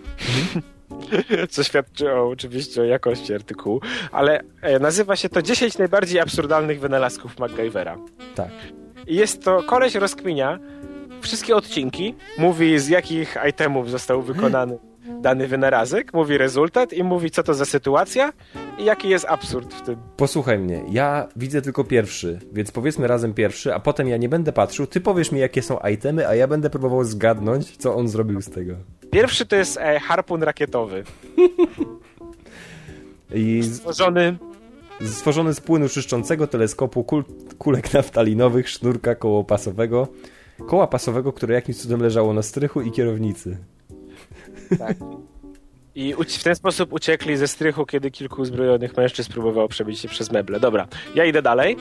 Co świadczy o, oczywiście o jakości artykułu, ale nazywa się to dziesięć najbardziej absurdalnych wynalazków MacGyvera. Tak. I jest to, koleś rozkminia wszystkie odcinki, mówi z jakich itemów został wykonany dany wynalazek, mówi rezultat i mówi co to za sytuacja i jaki jest absurd w tym. Posłuchaj mnie, ja widzę tylko pierwszy, więc powiedzmy razem pierwszy, a potem ja nie będę patrzył, ty powiesz mi jakie są itemy, a ja będę próbował zgadnąć, co on zrobił z tego. Pierwszy to jest e, harpun rakietowy. I stworzony... stworzony z płynu czyszczącego, teleskopu, kul, kulek naftalinowych, sznurka kołopasowego, koła pasowego, które jakimś cudem leżało na strychu i kierownicy. Tak. I w ten sposób uciekli ze strychu, kiedy kilku uzbrojonych mężczyzn próbowało przebić się przez meble. Dobra, ja idę dalej.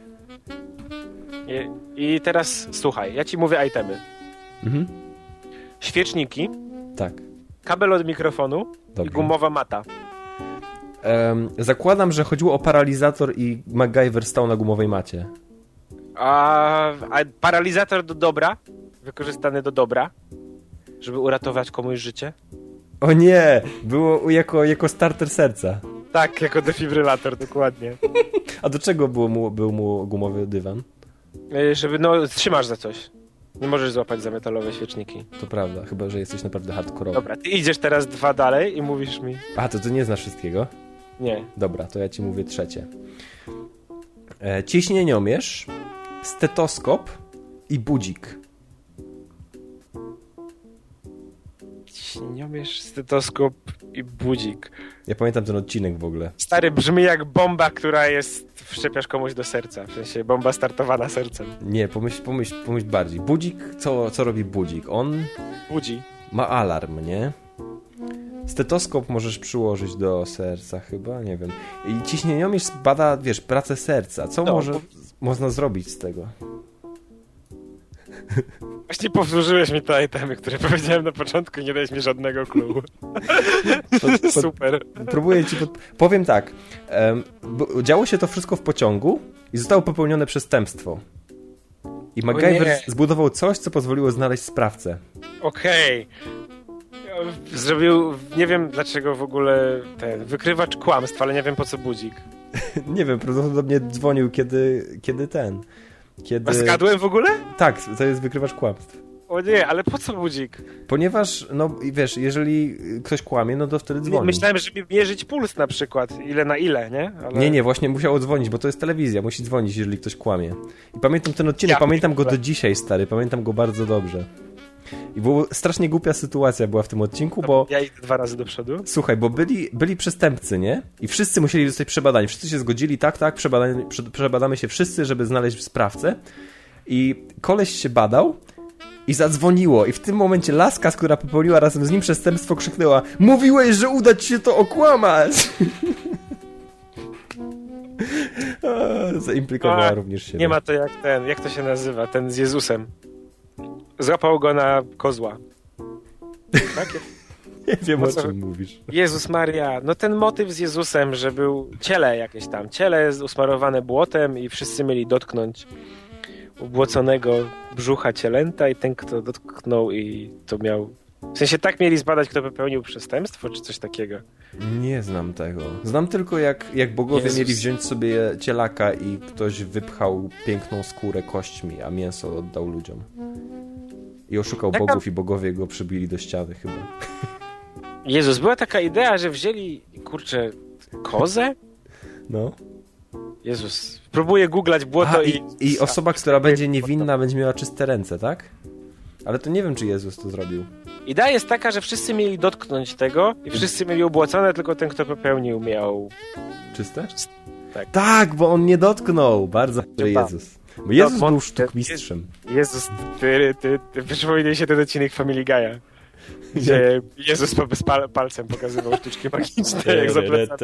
I, i teraz słuchaj, ja ci mówię itemy. Mhm. Świeczniki. Tak. Kabel od mikrofonu. Dobrze. I gumowa mata. Um, zakładam, że chodziło o paralizator i MacGyver stał na gumowej macie. A, a paralizator do dobra? Wykorzystany do dobra? Żeby uratować komuś życie? O nie! Było jako, jako starter serca. Tak, jako defibrylator, dokładnie. A do czego było mu, był mu gumowy dywan? Żeby, no, trzymasz za coś. Nie możesz złapać za metalowe świeczniki. To prawda, chyba że jesteś naprawdę hardkorowy. Dobra, ty idziesz teraz dwa dalej i mówisz mi... A, to ty nie znasz wszystkiego? Nie. Dobra, to ja ci mówię trzecie. E, ciśnieniomierz, stetoskop i budzik. Ciśnieniomierz, stetoskop i budzik. Ja pamiętam ten odcinek w ogóle. Stary, brzmi jak bomba, która jest... wszczepiasz komuś do serca. W sensie bomba startowana sercem. Nie, pomyśl, pomyśl, pomyśl bardziej. Budzik, co, co robi budzik? On... Budzi. Ma alarm, nie? Stetoskop możesz przyłożyć do serca chyba, nie wiem. I ciśnieniomierz bada, wiesz, pracę serca. Co no, może bo... można zrobić z tego? Właśnie powtórzyłeś mi te itemy, które powiedziałem na początku, nie dałeś mi żadnego clue. Pod, pod, Super. Próbuję ci... Pod... Powiem tak. Um, działo się to wszystko w pociągu i zostało popełnione przestępstwo. I MacGyver zbudował coś, co pozwoliło znaleźć sprawcę. Okej. Okay. Zrobił, nie wiem dlaczego w ogóle ten wykrywacz kłamstw, ale nie wiem po co budzik. Nie wiem, prawdopodobnie dzwonił kiedy, kiedy ten... Kiedy... A zgadłem w ogóle? Tak, to jest wykrywacz kłamstw. O nie, ale po co budzik? Ponieważ, no wiesz, jeżeli ktoś kłamie, no to wtedy dzwoni. Myślałem, żeby mierzyć puls na przykład, ile na ile, nie? Ale... Nie, nie, właśnie musiało dzwonić, bo to jest telewizja, musi dzwonić, jeżeli ktoś kłamie. I pamiętam ten odcinek, ja pamiętam go do dzisiaj, stary, pamiętam go bardzo dobrze. I była strasznie głupia sytuacja była w tym odcinku, bo... Ja idę dwa razy do przodu. Słuchaj, bo byli, byli przestępcy, nie? I wszyscy musieli zostać przebadani. Wszyscy się zgodzili, tak, tak, przebadamy, przebadamy się wszyscy, żeby znaleźć sprawcę. I koleś się badał i zadzwoniło. I w tym momencie laska, która popełniła razem z nim przestępstwo, krzyknęła: mówiłeś, że uda ci się to okłamać! Zaimplikowała A, również siebie. Nie ma to jak ten, jak to się nazywa, ten z Jezusem. Złapał go na kozła. Tak? Nie wiem, o czym mówisz. Jezus Maria, no ten motyw z Jezusem, że był ciele jakieś tam, ciele usmarowane błotem i wszyscy mieli dotknąć ubłoconego brzucha cielęta i ten, kto dotknął i to miał... W sensie tak mieli zbadać, kto popełnił przestępstwo, czy coś takiego? Nie znam tego. Znam tylko, jak, jak bogowie Jezus. mieli wziąć sobie cielaka i ktoś wypchał piękną skórę kośćmi, a mięso oddał ludziom. I oszukał taka... bogów i bogowie go przybili do ściany chyba. Jezus, była taka idea, że wzięli, kurczę, kozę? No. Jezus, próbuję googlać błoto Aha, i... I osoba, która będzie niewinna, będzie miała czyste ręce, tak? Ale to nie wiem, czy Jezus to zrobił. Idea jest taka, że wszyscy mieli dotknąć tego i wszyscy mieli ubłocone, tylko ten, kto popełnił, miał... Czyste? Tak. Tak, bo on nie dotknął. Bardzo dobry Jezus. Bo Jezus był sztukmistrzem. Jezus, ty, ty, ty, przypomnij się ten odcinek Family Guy'a, gdzie Jezus bez pal palcem pokazywał sztuczki magiczne, jak za plecami.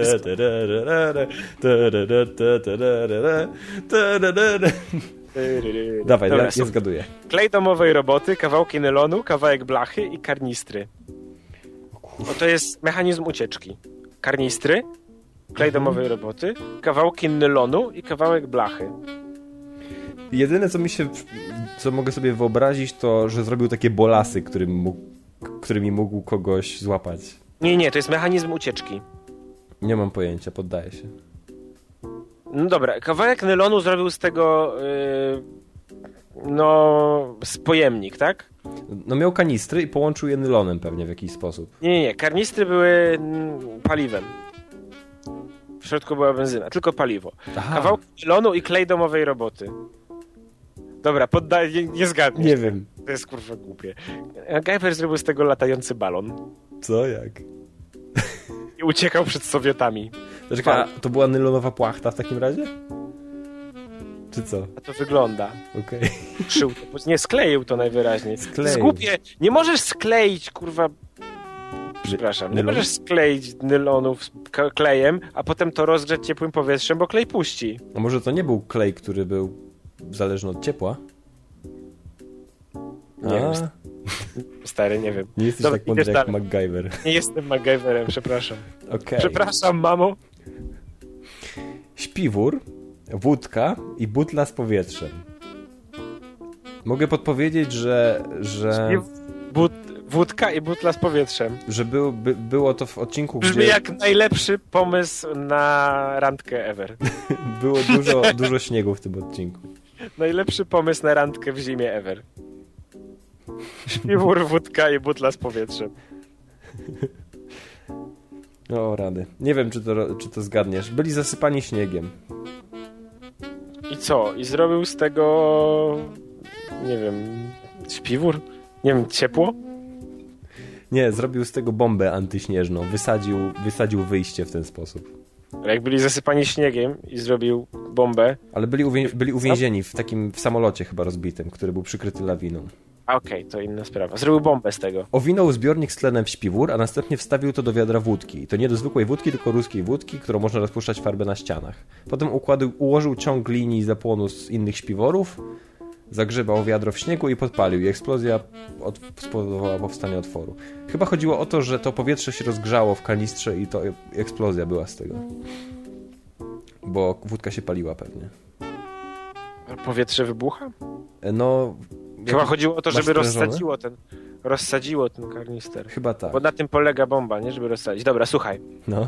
Dawaj, Dobra, ja, ja zgaduję. Klej domowej roboty, kawałki nylonu, kawałek blachy i karnistry. No to jest mechanizm ucieczki. Karnistry, klej domowej roboty, kawałki nylonu i kawałek blachy. Jedyne, co mi się, co mogę sobie wyobrazić, to, że zrobił takie bolasy, którym mógł, którymi mógł kogoś złapać. Nie, nie, to jest mechanizm ucieczki. Nie mam pojęcia, poddaję się. No dobra, kawałek nylonu zrobił z tego yy, no spojemnik, tak? No miał kanistry i połączył je nylonem pewnie w jakiś sposób. Nie, nie, nie, karnistry były mm, paliwem. W środku była benzyna, tylko paliwo. Aha. Kawałek nylonu i klej domowej roboty. Dobra, poddaję, nie, nie zgadniesz. Nie wiem. To jest kurwa głupie. MacGyver zrobił z tego latający balon. Co, jak? I uciekał przed Sowietami. To, czeka, to była nylonowa płachta w takim razie? Czy co? A to wygląda. Okej. Okay. Szył to. Nie, skleił to najwyraźniej. Skleił. To jest głupie. Nie możesz skleić, kurwa... Przepraszam. Nie Nylon? możesz skleić nylonów z klejem, a potem to rozgrzać ciepłym powietrzem, bo klej puści. A może to nie był klej, który był zależny od ciepła? Nie wiem. Stary, nie wiem. Nie jesteś Dobra, tak mądry jak dalej. MacGyver. Nie jestem MacGyverem, przepraszam. Okay. Przepraszam, mamo. Śpiwór, wódka i butla z powietrzem. Mogę podpowiedzieć, że... że... But, wódka i butla z powietrzem. Że był, by, było to w odcinku, Brzmi gdzie... jak najlepszy pomysł na randkę ever. Było dużo, dużo śniegu w tym odcinku. Najlepszy pomysł na randkę w zimie ever. Śpiwór, wódka i butla z powietrzem. O, rady. Nie wiem, czy to, czy to zgadniesz. Byli zasypani śniegiem. I co? I zrobił z tego... Nie wiem... Śpiwór? Nie wiem, ciepło? Nie, zrobił z tego bombę antyśnieżną. Wysadził, wysadził wyjście w ten sposób. Ale jak byli zasypani śniegiem i zrobił bombę... Ale byli, uwię- byli uwięzieni w takim w samolocie chyba rozbitym, który był przykryty lawiną. Okej, okay, to inna sprawa. Zrobił bombę z tego. Owinął zbiornik z tlenem w śpiwór, a następnie wstawił to do wiadra wódki. I to nie do zwykłej wódki, tylko ruskiej wódki, którą można rozpuszczać farbę na ścianach. Potem układł, ułożył ciąg linii zapłonu z innych śpiworów, zagrzebał wiadro w śniegu i podpalił. I eksplozja od, spowodowała powstanie otworu. Chyba chodziło o to, że to powietrze się rozgrzało w kanistrze i to eksplozja była z tego. Bo wódka się paliła pewnie. A powietrze wybucha? No... Chyba chodziło o to, żeby sprężone? rozsadziło ten, rozsadziło ten karnister. Chyba tak. Bo na tym polega bomba, nie? Żeby rozsadzić. Dobra, słuchaj. No.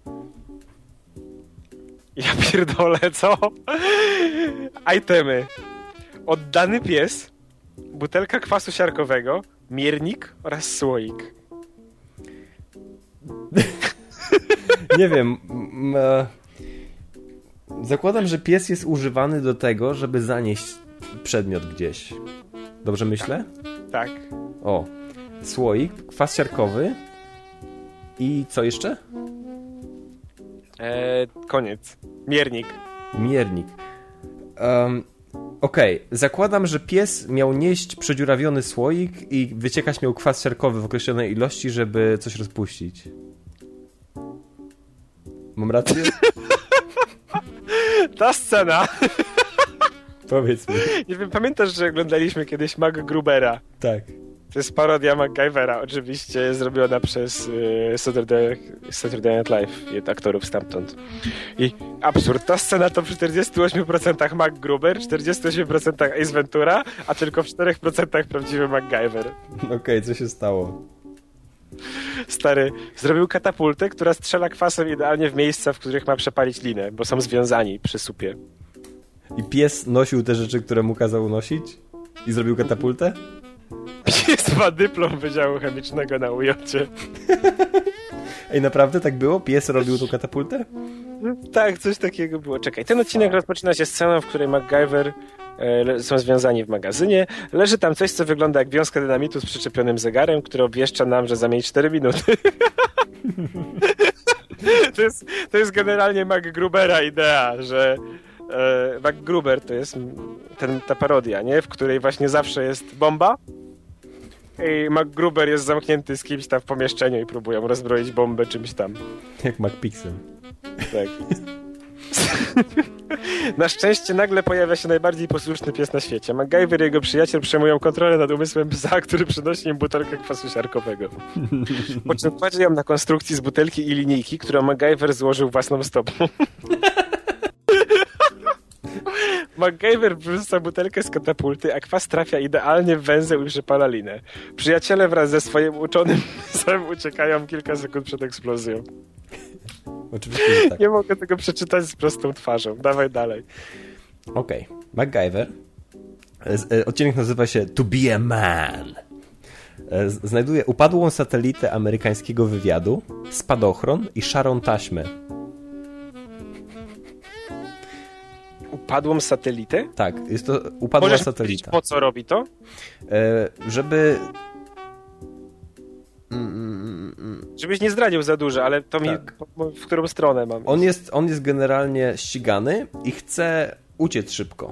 Ja pierdolę, co? Itemy. Oddany pies, butelka kwasu siarkowego, miernik oraz słoik. Nie wiem. M- e... Zakładam, że pies jest używany do tego, żeby zanieść przedmiot gdzieś. Dobrze myślę? Tak. O. Słoik, kwas siarkowy i co jeszcze? Eee, koniec. Miernik. Miernik. Um, Okej. Okay. Zakładam, że pies miał nieść przedziurawiony słoik i wyciekać miał kwas siarkowy w określonej ilości, żeby coś rozpuścić. Mam rację? Ta scena. Powiedz mi. Nie wiem, pamiętasz, że oglądaliśmy kiedyś MacGrubera? Tak. To jest parodia MacGyvera, oczywiście zrobiona przez y, Saturday, Saturday Night Live i aktorów stamtąd. I absurd, ta scena to w czterdzieści osiem procent MacGruber, czterdzieści osiem procent Ace Ventura, a tylko w cztery procent prawdziwy MacGyver. Okej, okay, co się stało? Stary, zrobił katapultę, która strzela kwasem idealnie w miejsca, w których ma przepalić linę, bo są związani przy supie. I pies nosił te rzeczy, które mu kazał nosić? I zrobił katapultę? Pies ma dyplom Wydziału Chemicznego na U J-cie. Ej, naprawdę tak było? Pies robił tą katapultę? Tak, coś takiego było. Czekaj, ten odcinek rozpoczyna się sceną, w której MacGyver e, są związani w magazynie. Leży tam coś, co wygląda jak wiązka dynamitu z przyczepionym zegarem, który obwieszcza nam, że za mniej cztery minuty. to, jest, to jest generalnie MacGrubera idea, że e, MacGruber to jest ten, ta parodia, nie? W której właśnie zawsze jest bomba i MacGruber jest zamknięty z kimś tam w pomieszczeniu i próbują rozbroić bombę czymś tam. Jak MacPixel. Tak. Na szczęście nagle pojawia się najbardziej posłuszny pies na świecie. MacGyver i jego przyjaciel przejmują kontrolę nad umysłem psa, który przynosi im butelkę kwasu siarkowego. Po czym kładzie ją na konstrukcji z butelki i linijki, którą MacGyver złożył własną stopą. MacGyver wrzuca butelkę z katapulty, a kwas trafia idealnie w węzeł i przypala linę. Przyjaciele wraz ze swoim uczonym psem uciekają kilka sekund przed eksplozją. Oczywiście, że tak. Nie mogę tego przeczytać z prostą twarzą. Dawaj dalej. Okej. Okay. MacGyver. Odcinek nazywa się To Be a Man. Znajduje upadłą satelitę amerykańskiego wywiadu, spadochron i szarą taśmę. Upadłą satelitę? Tak, jest to upadła Możesz satelita. Po co robi to? E, żeby... Żebyś nie zdradził za dużo, ale to tak. mi w którą stronę mam. On jest, on jest generalnie ścigany i chce uciec szybko.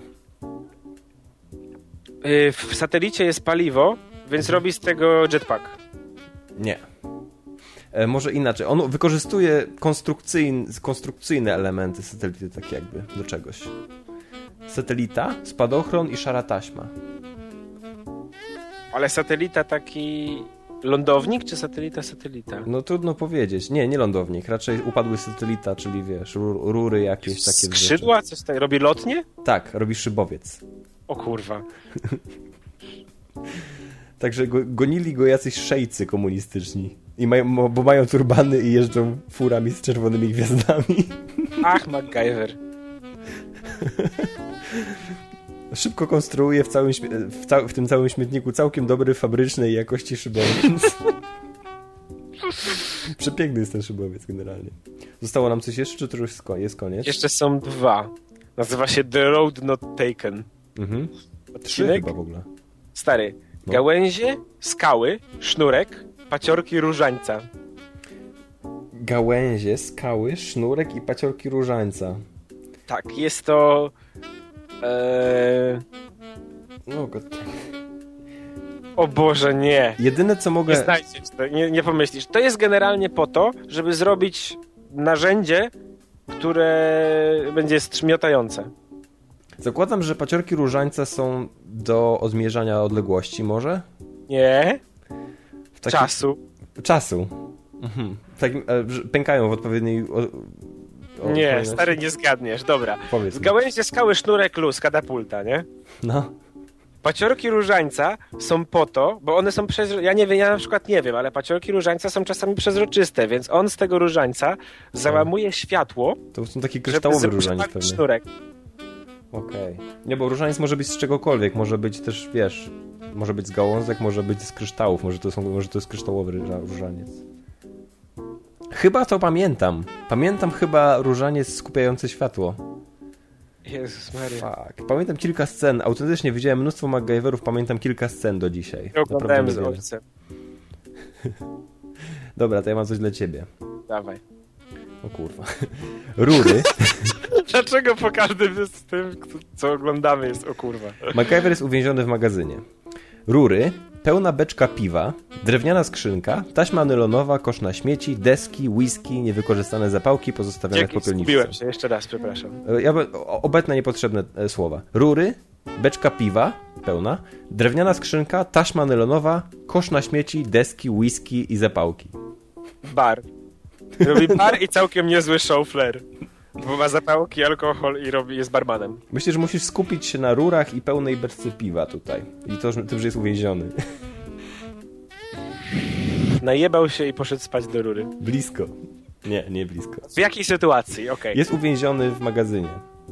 W satelicie jest paliwo, więc robi z tego jetpack. Nie. E, może inaczej. On wykorzystuje konstrukcyjne, konstrukcyjne elementy satelity, tak jakby, do czegoś. Satelita, spadochron i szara taśma. Ale satelita taki... Lądownik czy satelita satelita? No trudno powiedzieć. Nie, nie lądownik. Raczej upadły satelita, czyli wiesz, rury jakieś takie. Skrzydła? Coś tak? Robi lotnie? Tak, robi szybowiec. O kurwa. Także go, gonili go jacyś szejcy komunistyczni. I mają, bo mają turbany i jeżdżą furami z czerwonymi gwiazdami. Ach, MacGyver. Szybko konstruuje w, całym, w, cał, w tym całym śmietniku całkiem dobry, fabrycznej jakości szybowiec. Przepiękny jest ten szybowiec generalnie. Zostało nam coś jeszcze, czy to już jest koniec? Jeszcze są dwa. Nazywa się The Road Not Taken. Mhm. Odcinek? Trzy chyba w ogóle. Stary. No. Gałęzie, skały, sznurek, paciorki różańca. Gałęzie, skały, sznurek i paciorki różańca. Tak, jest to... Eee... No, God. O Boże, nie. Jedyne co mogę... Nie znajdziesz, nie, nie pomyślisz. To jest generalnie po to, żeby zrobić narzędzie, które będzie strzmiotające. Zakładam, że paciorki różańca są do odmierzania odległości może? Nie. W takim... Czasu. Czasu. Mhm. W takim, e, pękają w odpowiedniej... O, o, nie, kolejności. stary, nie zgadniesz. Dobra. Powiedz Z mi. gałęzie, skały, sznurek, luz, katapulta, nie? No. Paciorki różańca są po to, bo one są przezroczyste. Ja nie wiem, ja na przykład nie wiem, ale paciorki różańca są czasami przezroczyste, więc on z tego różańca załamuje światło. To są takie kryształowe różaniec pewnie. Sznurek. Okej. Okay. Nie, bo różaniec może być z czegokolwiek, może być też, wiesz, może być z gałązek, może być z kryształów, może to, są, może to jest kryształowy różaniec. Chyba to pamiętam. Pamiętam chyba różaniec skupiający światło. Jezus Maria. Fuck. Pamiętam kilka scen. Autentycznie widziałem mnóstwo MacGyverów, pamiętam kilka scen do dzisiaj. Ja oglądałem z ojcem. Dobra, to ja mam coś dla ciebie. Dawaj. O kurwa. Rury. Dlaczego po każdym z tym, co oglądamy, jest o kurwa? MacGyver jest uwięziony w magazynie. Rury, pełna beczka piwa, drewniana skrzynka, taśma nylonowa, kosz na śmieci, deski, whisky, niewykorzystane zapałki pozostawione Dzięki, w popielniczce. zgubiłem się, jeszcze raz, przepraszam. Ja, obecne niepotrzebne słowa. Rury, beczka piwa, pełna, drewniana skrzynka, taśma nylonowa, kosz na śmieci, deski, whisky i zapałki. Bar. Robi bar i całkiem niezły show flair. Bo ma zapałki, alkohol i robi, jest barmanem. Myślę, że musisz skupić się na rurach i pełnej beczce piwa tutaj. I to tym, że jest uwięziony. Najebał się i poszedł spać do rury. Blisko. Nie, nie blisko. W jakiej sytuacji? Okej. Okay. Jest uwięziony w magazynie.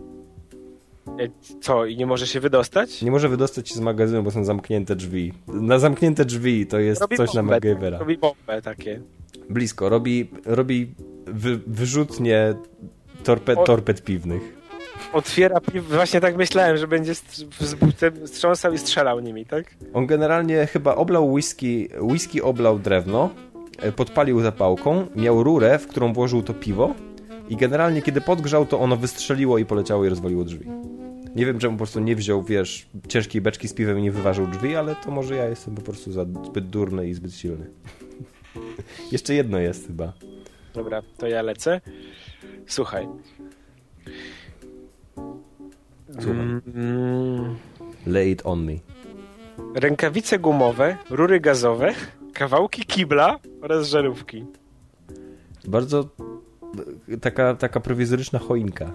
Co? I nie może się wydostać? Nie może wydostać się z magazynu, bo są zamknięte drzwi. Na zamknięte drzwi to jest robi coś bombę, na MacGyvera. Robi bombę takie. Blisko. Robi, robi wy, wyrzutnie torped, o... torped piwnych. Otwiera piwo, właśnie tak myślałem, że będzie z butem strząsał i strzelał nimi, tak? On generalnie chyba oblał whisky, whisky oblał drewno, podpalił zapałką, miał rurę, w którą włożył to piwo i generalnie kiedy podgrzał, to ono wystrzeliło i poleciało i rozwaliło drzwi. Nie wiem, czemu po prostu nie wziął, wiesz, ciężkiej beczki z piwem i nie wyważył drzwi, ale to może ja jestem po prostu za zbyt durny i zbyt silny. Jeszcze jedno jest chyba. Dobra, to ja lecę. Słuchaj. Słucham. Mm, Lay it on me. rękawice gumowe, rury gazowe, kawałki kibla oraz żarówki. Bardzo taka, taka prowizoryczna choinka.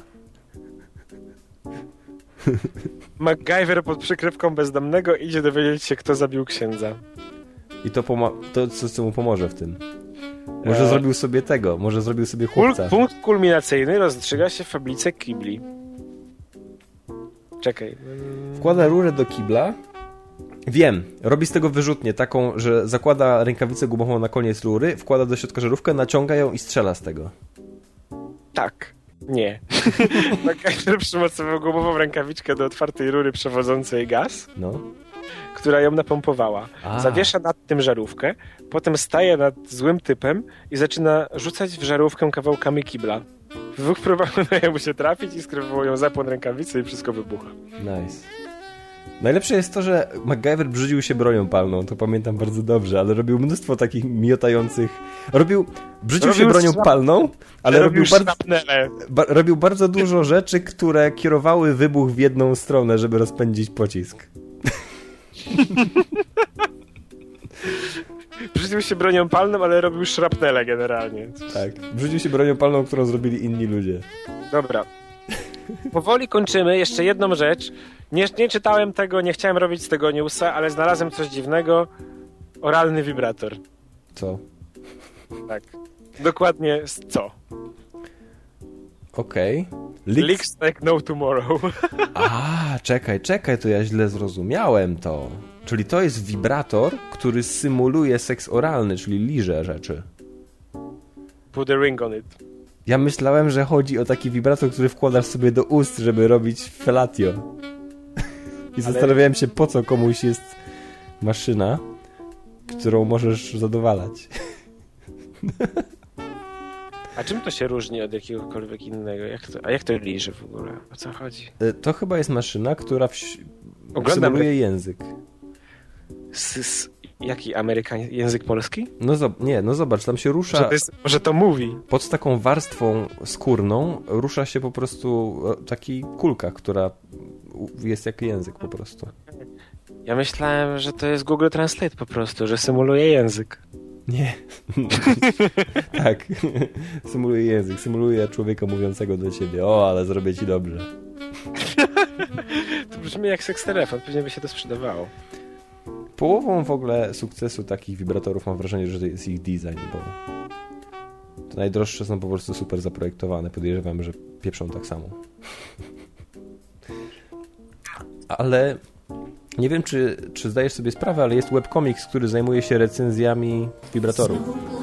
MacGyver pod przykrywką bezdomnego idzie dowiedzieć się, kto zabił księdza. I to, poma- to co, co mu pomoże w tym? Może E... zrobił sobie tego, może zrobił sobie chłopca. Punkt kulminacyjny rozstrzyga się w fabrice kibli. Czekaj. Wkłada rurę do kibla. Wiem, robi z tego wyrzutnię, taką, że zakłada rękawicę gumową na koniec rury, wkłada do środka żarówkę, naciąga ją i strzela z tego. Tak. Nie. MacGyver przymocował gumową rękawiczkę do otwartej rury przewodzącej gaz, No. która ją napompowała. A. Zawiesza nad tym żarówkę, potem staje nad złym typem i zaczyna rzucać w żarówkę kawałkami kibla. W dwóch próbach udaje mu się trafić i skrywował ją zapłon rękawicy i wszystko wybucha. Nice. Najlepsze jest to, że MacGyver brzydził się bronią palną, to pamiętam bardzo dobrze, ale robił mnóstwo takich miotających... Robił... Brzydził robił się bronią szrap... palną, ale robił, robił bardzo... szrapnele. Ba- robił bardzo dużo rzeczy, które kierowały wybuch w jedną stronę, żeby rozpędzić pocisk. Brzydził się bronią palną, ale robił szrapnele generalnie. Tak. Brzydził się bronią palną, którą zrobili inni ludzie. Dobra. Powoli kończymy. Jeszcze jedną rzecz. Nie, nie czytałem tego, nie chciałem robić z tego newsa, ale znalazłem coś dziwnego. Oralny wibrator. Co? Tak. Dokładnie z co? Okej. Okay. Leaks like no tomorrow. A, czekaj, czekaj, to ja źle zrozumiałem to. Czyli to jest wibrator, który symuluje seks oralny, czyli liże rzeczy. Put a ring on it. Ja myślałem, że chodzi o taki wibrator, który wkładasz sobie do ust, żeby robić fellatio. I Ale... zastanawiałem się, po co komuś jest maszyna, którą możesz zadowalać. A czym to się różni od jakiegokolwiek innego? Jak to, a jak to liże w ogóle? O co chodzi? To chyba jest maszyna, która wś... Oglądam symuluje język. S, s, jaki Amerykan... Język polski? No zob- nie, no zobacz, tam się rusza... Może to, jest, może to mówi. Pod taką warstwą skórną rusza się po prostu taki kulka, która jest jak język po prostu. Ja myślałem, że to jest Google Translate po prostu, że symuluje język. Nie. Tak. Symuluje język, symuluje człowieka mówiącego do ciebie. O, ale zrobię ci dobrze. To brzmi jak seks telefon, pewnie by się to sprzedawało. Połową w ogóle sukcesu takich wibratorów mam wrażenie, że to jest ich design, bo te najdroższe są po prostu super zaprojektowane. Podejrzewam, że pieprzą tak samo. Ale nie wiem, czy, czy zdajesz sobie sprawę, ale jest webcomics, który zajmuje się recenzjami wibratorów.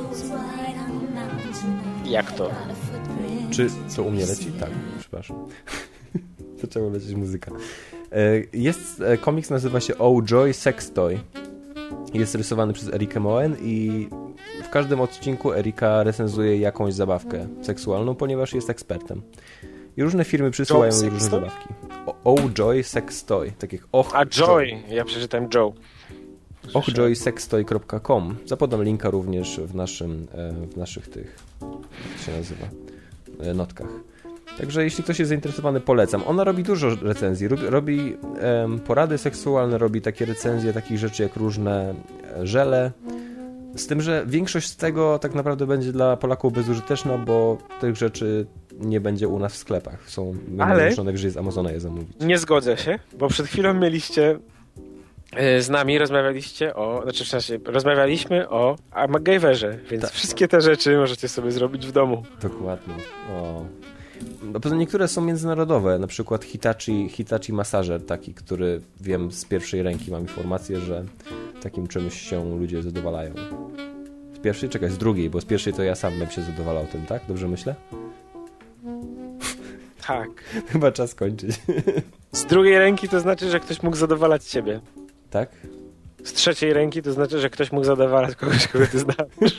Jak to? Czy to u mnie leci? Tak, przepraszam. Zaczęła lecieć muzyka. Jest komiks, nazywa się Oh Joy Sex Toy. Jest rysowany przez Erikę Moen i w każdym odcinku Erika recenzuje jakąś zabawkę seksualną, ponieważ jest ekspertem. I różne firmy przysyłają jej różne zabawki. Oh Joy Sex Toy. Tak jak Och A Joy. Joy. Ja przeczytałem Joe. och joy sex toy kropka com. Zapodam linka również w naszym, w naszych tych, jak się nazywa, notkach. Także jeśli ktoś jest zainteresowany, polecam. Ona robi dużo recenzji. Robi, robi um, porady seksualne, robi takie recenzje takich rzeczy jak różne żele. Z tym, że większość z tego tak naprawdę będzie dla Polaków bezużyteczna, bo tych rzeczy nie będzie u nas w sklepach. Są wymuszone, że z Amazona je zamówić. Nie zgodzę się, bo przed chwilą mieliście z nami, rozmawialiście o, znaczy w sensie, rozmawialiśmy o MacGyverze, więc Ta. wszystkie te rzeczy możecie sobie zrobić w domu. Dokładnie. O. No, poza niektóre są międzynarodowe, na przykład Hitachi, Hitachi Massager, taki, który wiem z pierwszej ręki, mam informację, że takim czymś się ludzie zadowalają. Z pierwszej? Czekaj, z drugiej, bo z pierwszej to ja sam bym się zadowalał tym, tak? Dobrze myślę? Tak. Chyba czas kończyć. Z drugiej ręki to znaczy, że ktoś mógł zadowalać ciebie. Tak? Z trzeciej ręki to znaczy, że ktoś mógł zadowalać kogoś, kogo ty znasz.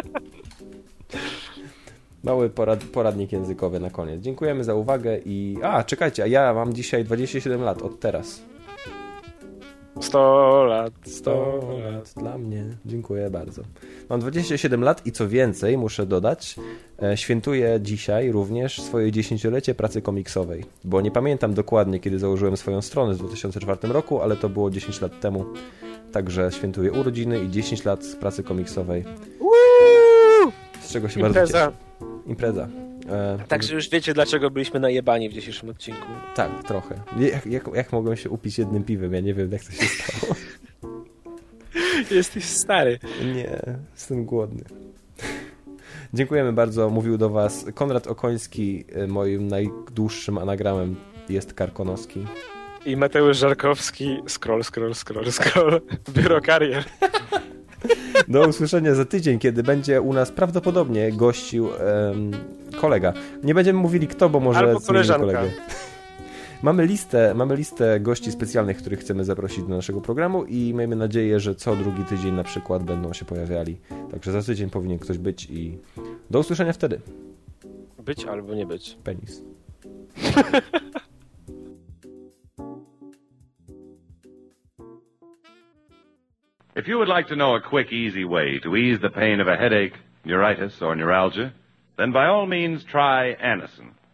Mały porad, poradnik językowy na koniec. Dziękujemy za uwagę i... A, czekajcie, a ja mam dzisiaj dwadzieścia siedem lat od teraz. sto lat, sto sto lat dla mnie. Dziękuję bardzo. Mam dwadzieścia siedem lat i co więcej, muszę dodać, e, świętuję dzisiaj również swoje dziesięciolecie pracy komiksowej. Bo nie pamiętam dokładnie, kiedy założyłem swoją stronę w dwa tysiące czwartym roku, ale to było dziesięć lat temu. Także świętuję urodziny i dziesięć lat pracy komiksowej. Uuu! Z czego się Impreza. bardzo cieszę. Impreza. E, Także już wiecie, dlaczego byliśmy najebani w dzisiejszym odcinku. Tak, trochę. Jak, jak, jak mogłem się upić jednym piwem? Ja nie wiem, jak to się stało. Jesteś stary. Nie, jestem głodny. Dziękujemy bardzo. Mówił do Was Konrad Okoński. Moim najdłuższym anagramem jest Karkonoski. I Mateusz Żarkowski. Scroll, scroll, scroll, scroll. Biuro Karier. Do usłyszenia za tydzień, kiedy będzie u nas prawdopodobnie gościł um, kolega. Nie będziemy mówili kto, bo może albo koleżanka. Kolegę. Mamy listę, mamy listę gości specjalnych, których chcemy zaprosić do naszego programu i miejmy nadzieję, że co drugi tydzień na przykład będą się pojawiali. Także za tydzień powinien ktoś być i do usłyszenia wtedy. Być albo nie być. Penis. If you would like to know a quick, easy way to ease the pain of a headache, neuritis, or neuralgia, then by all means try Anacin.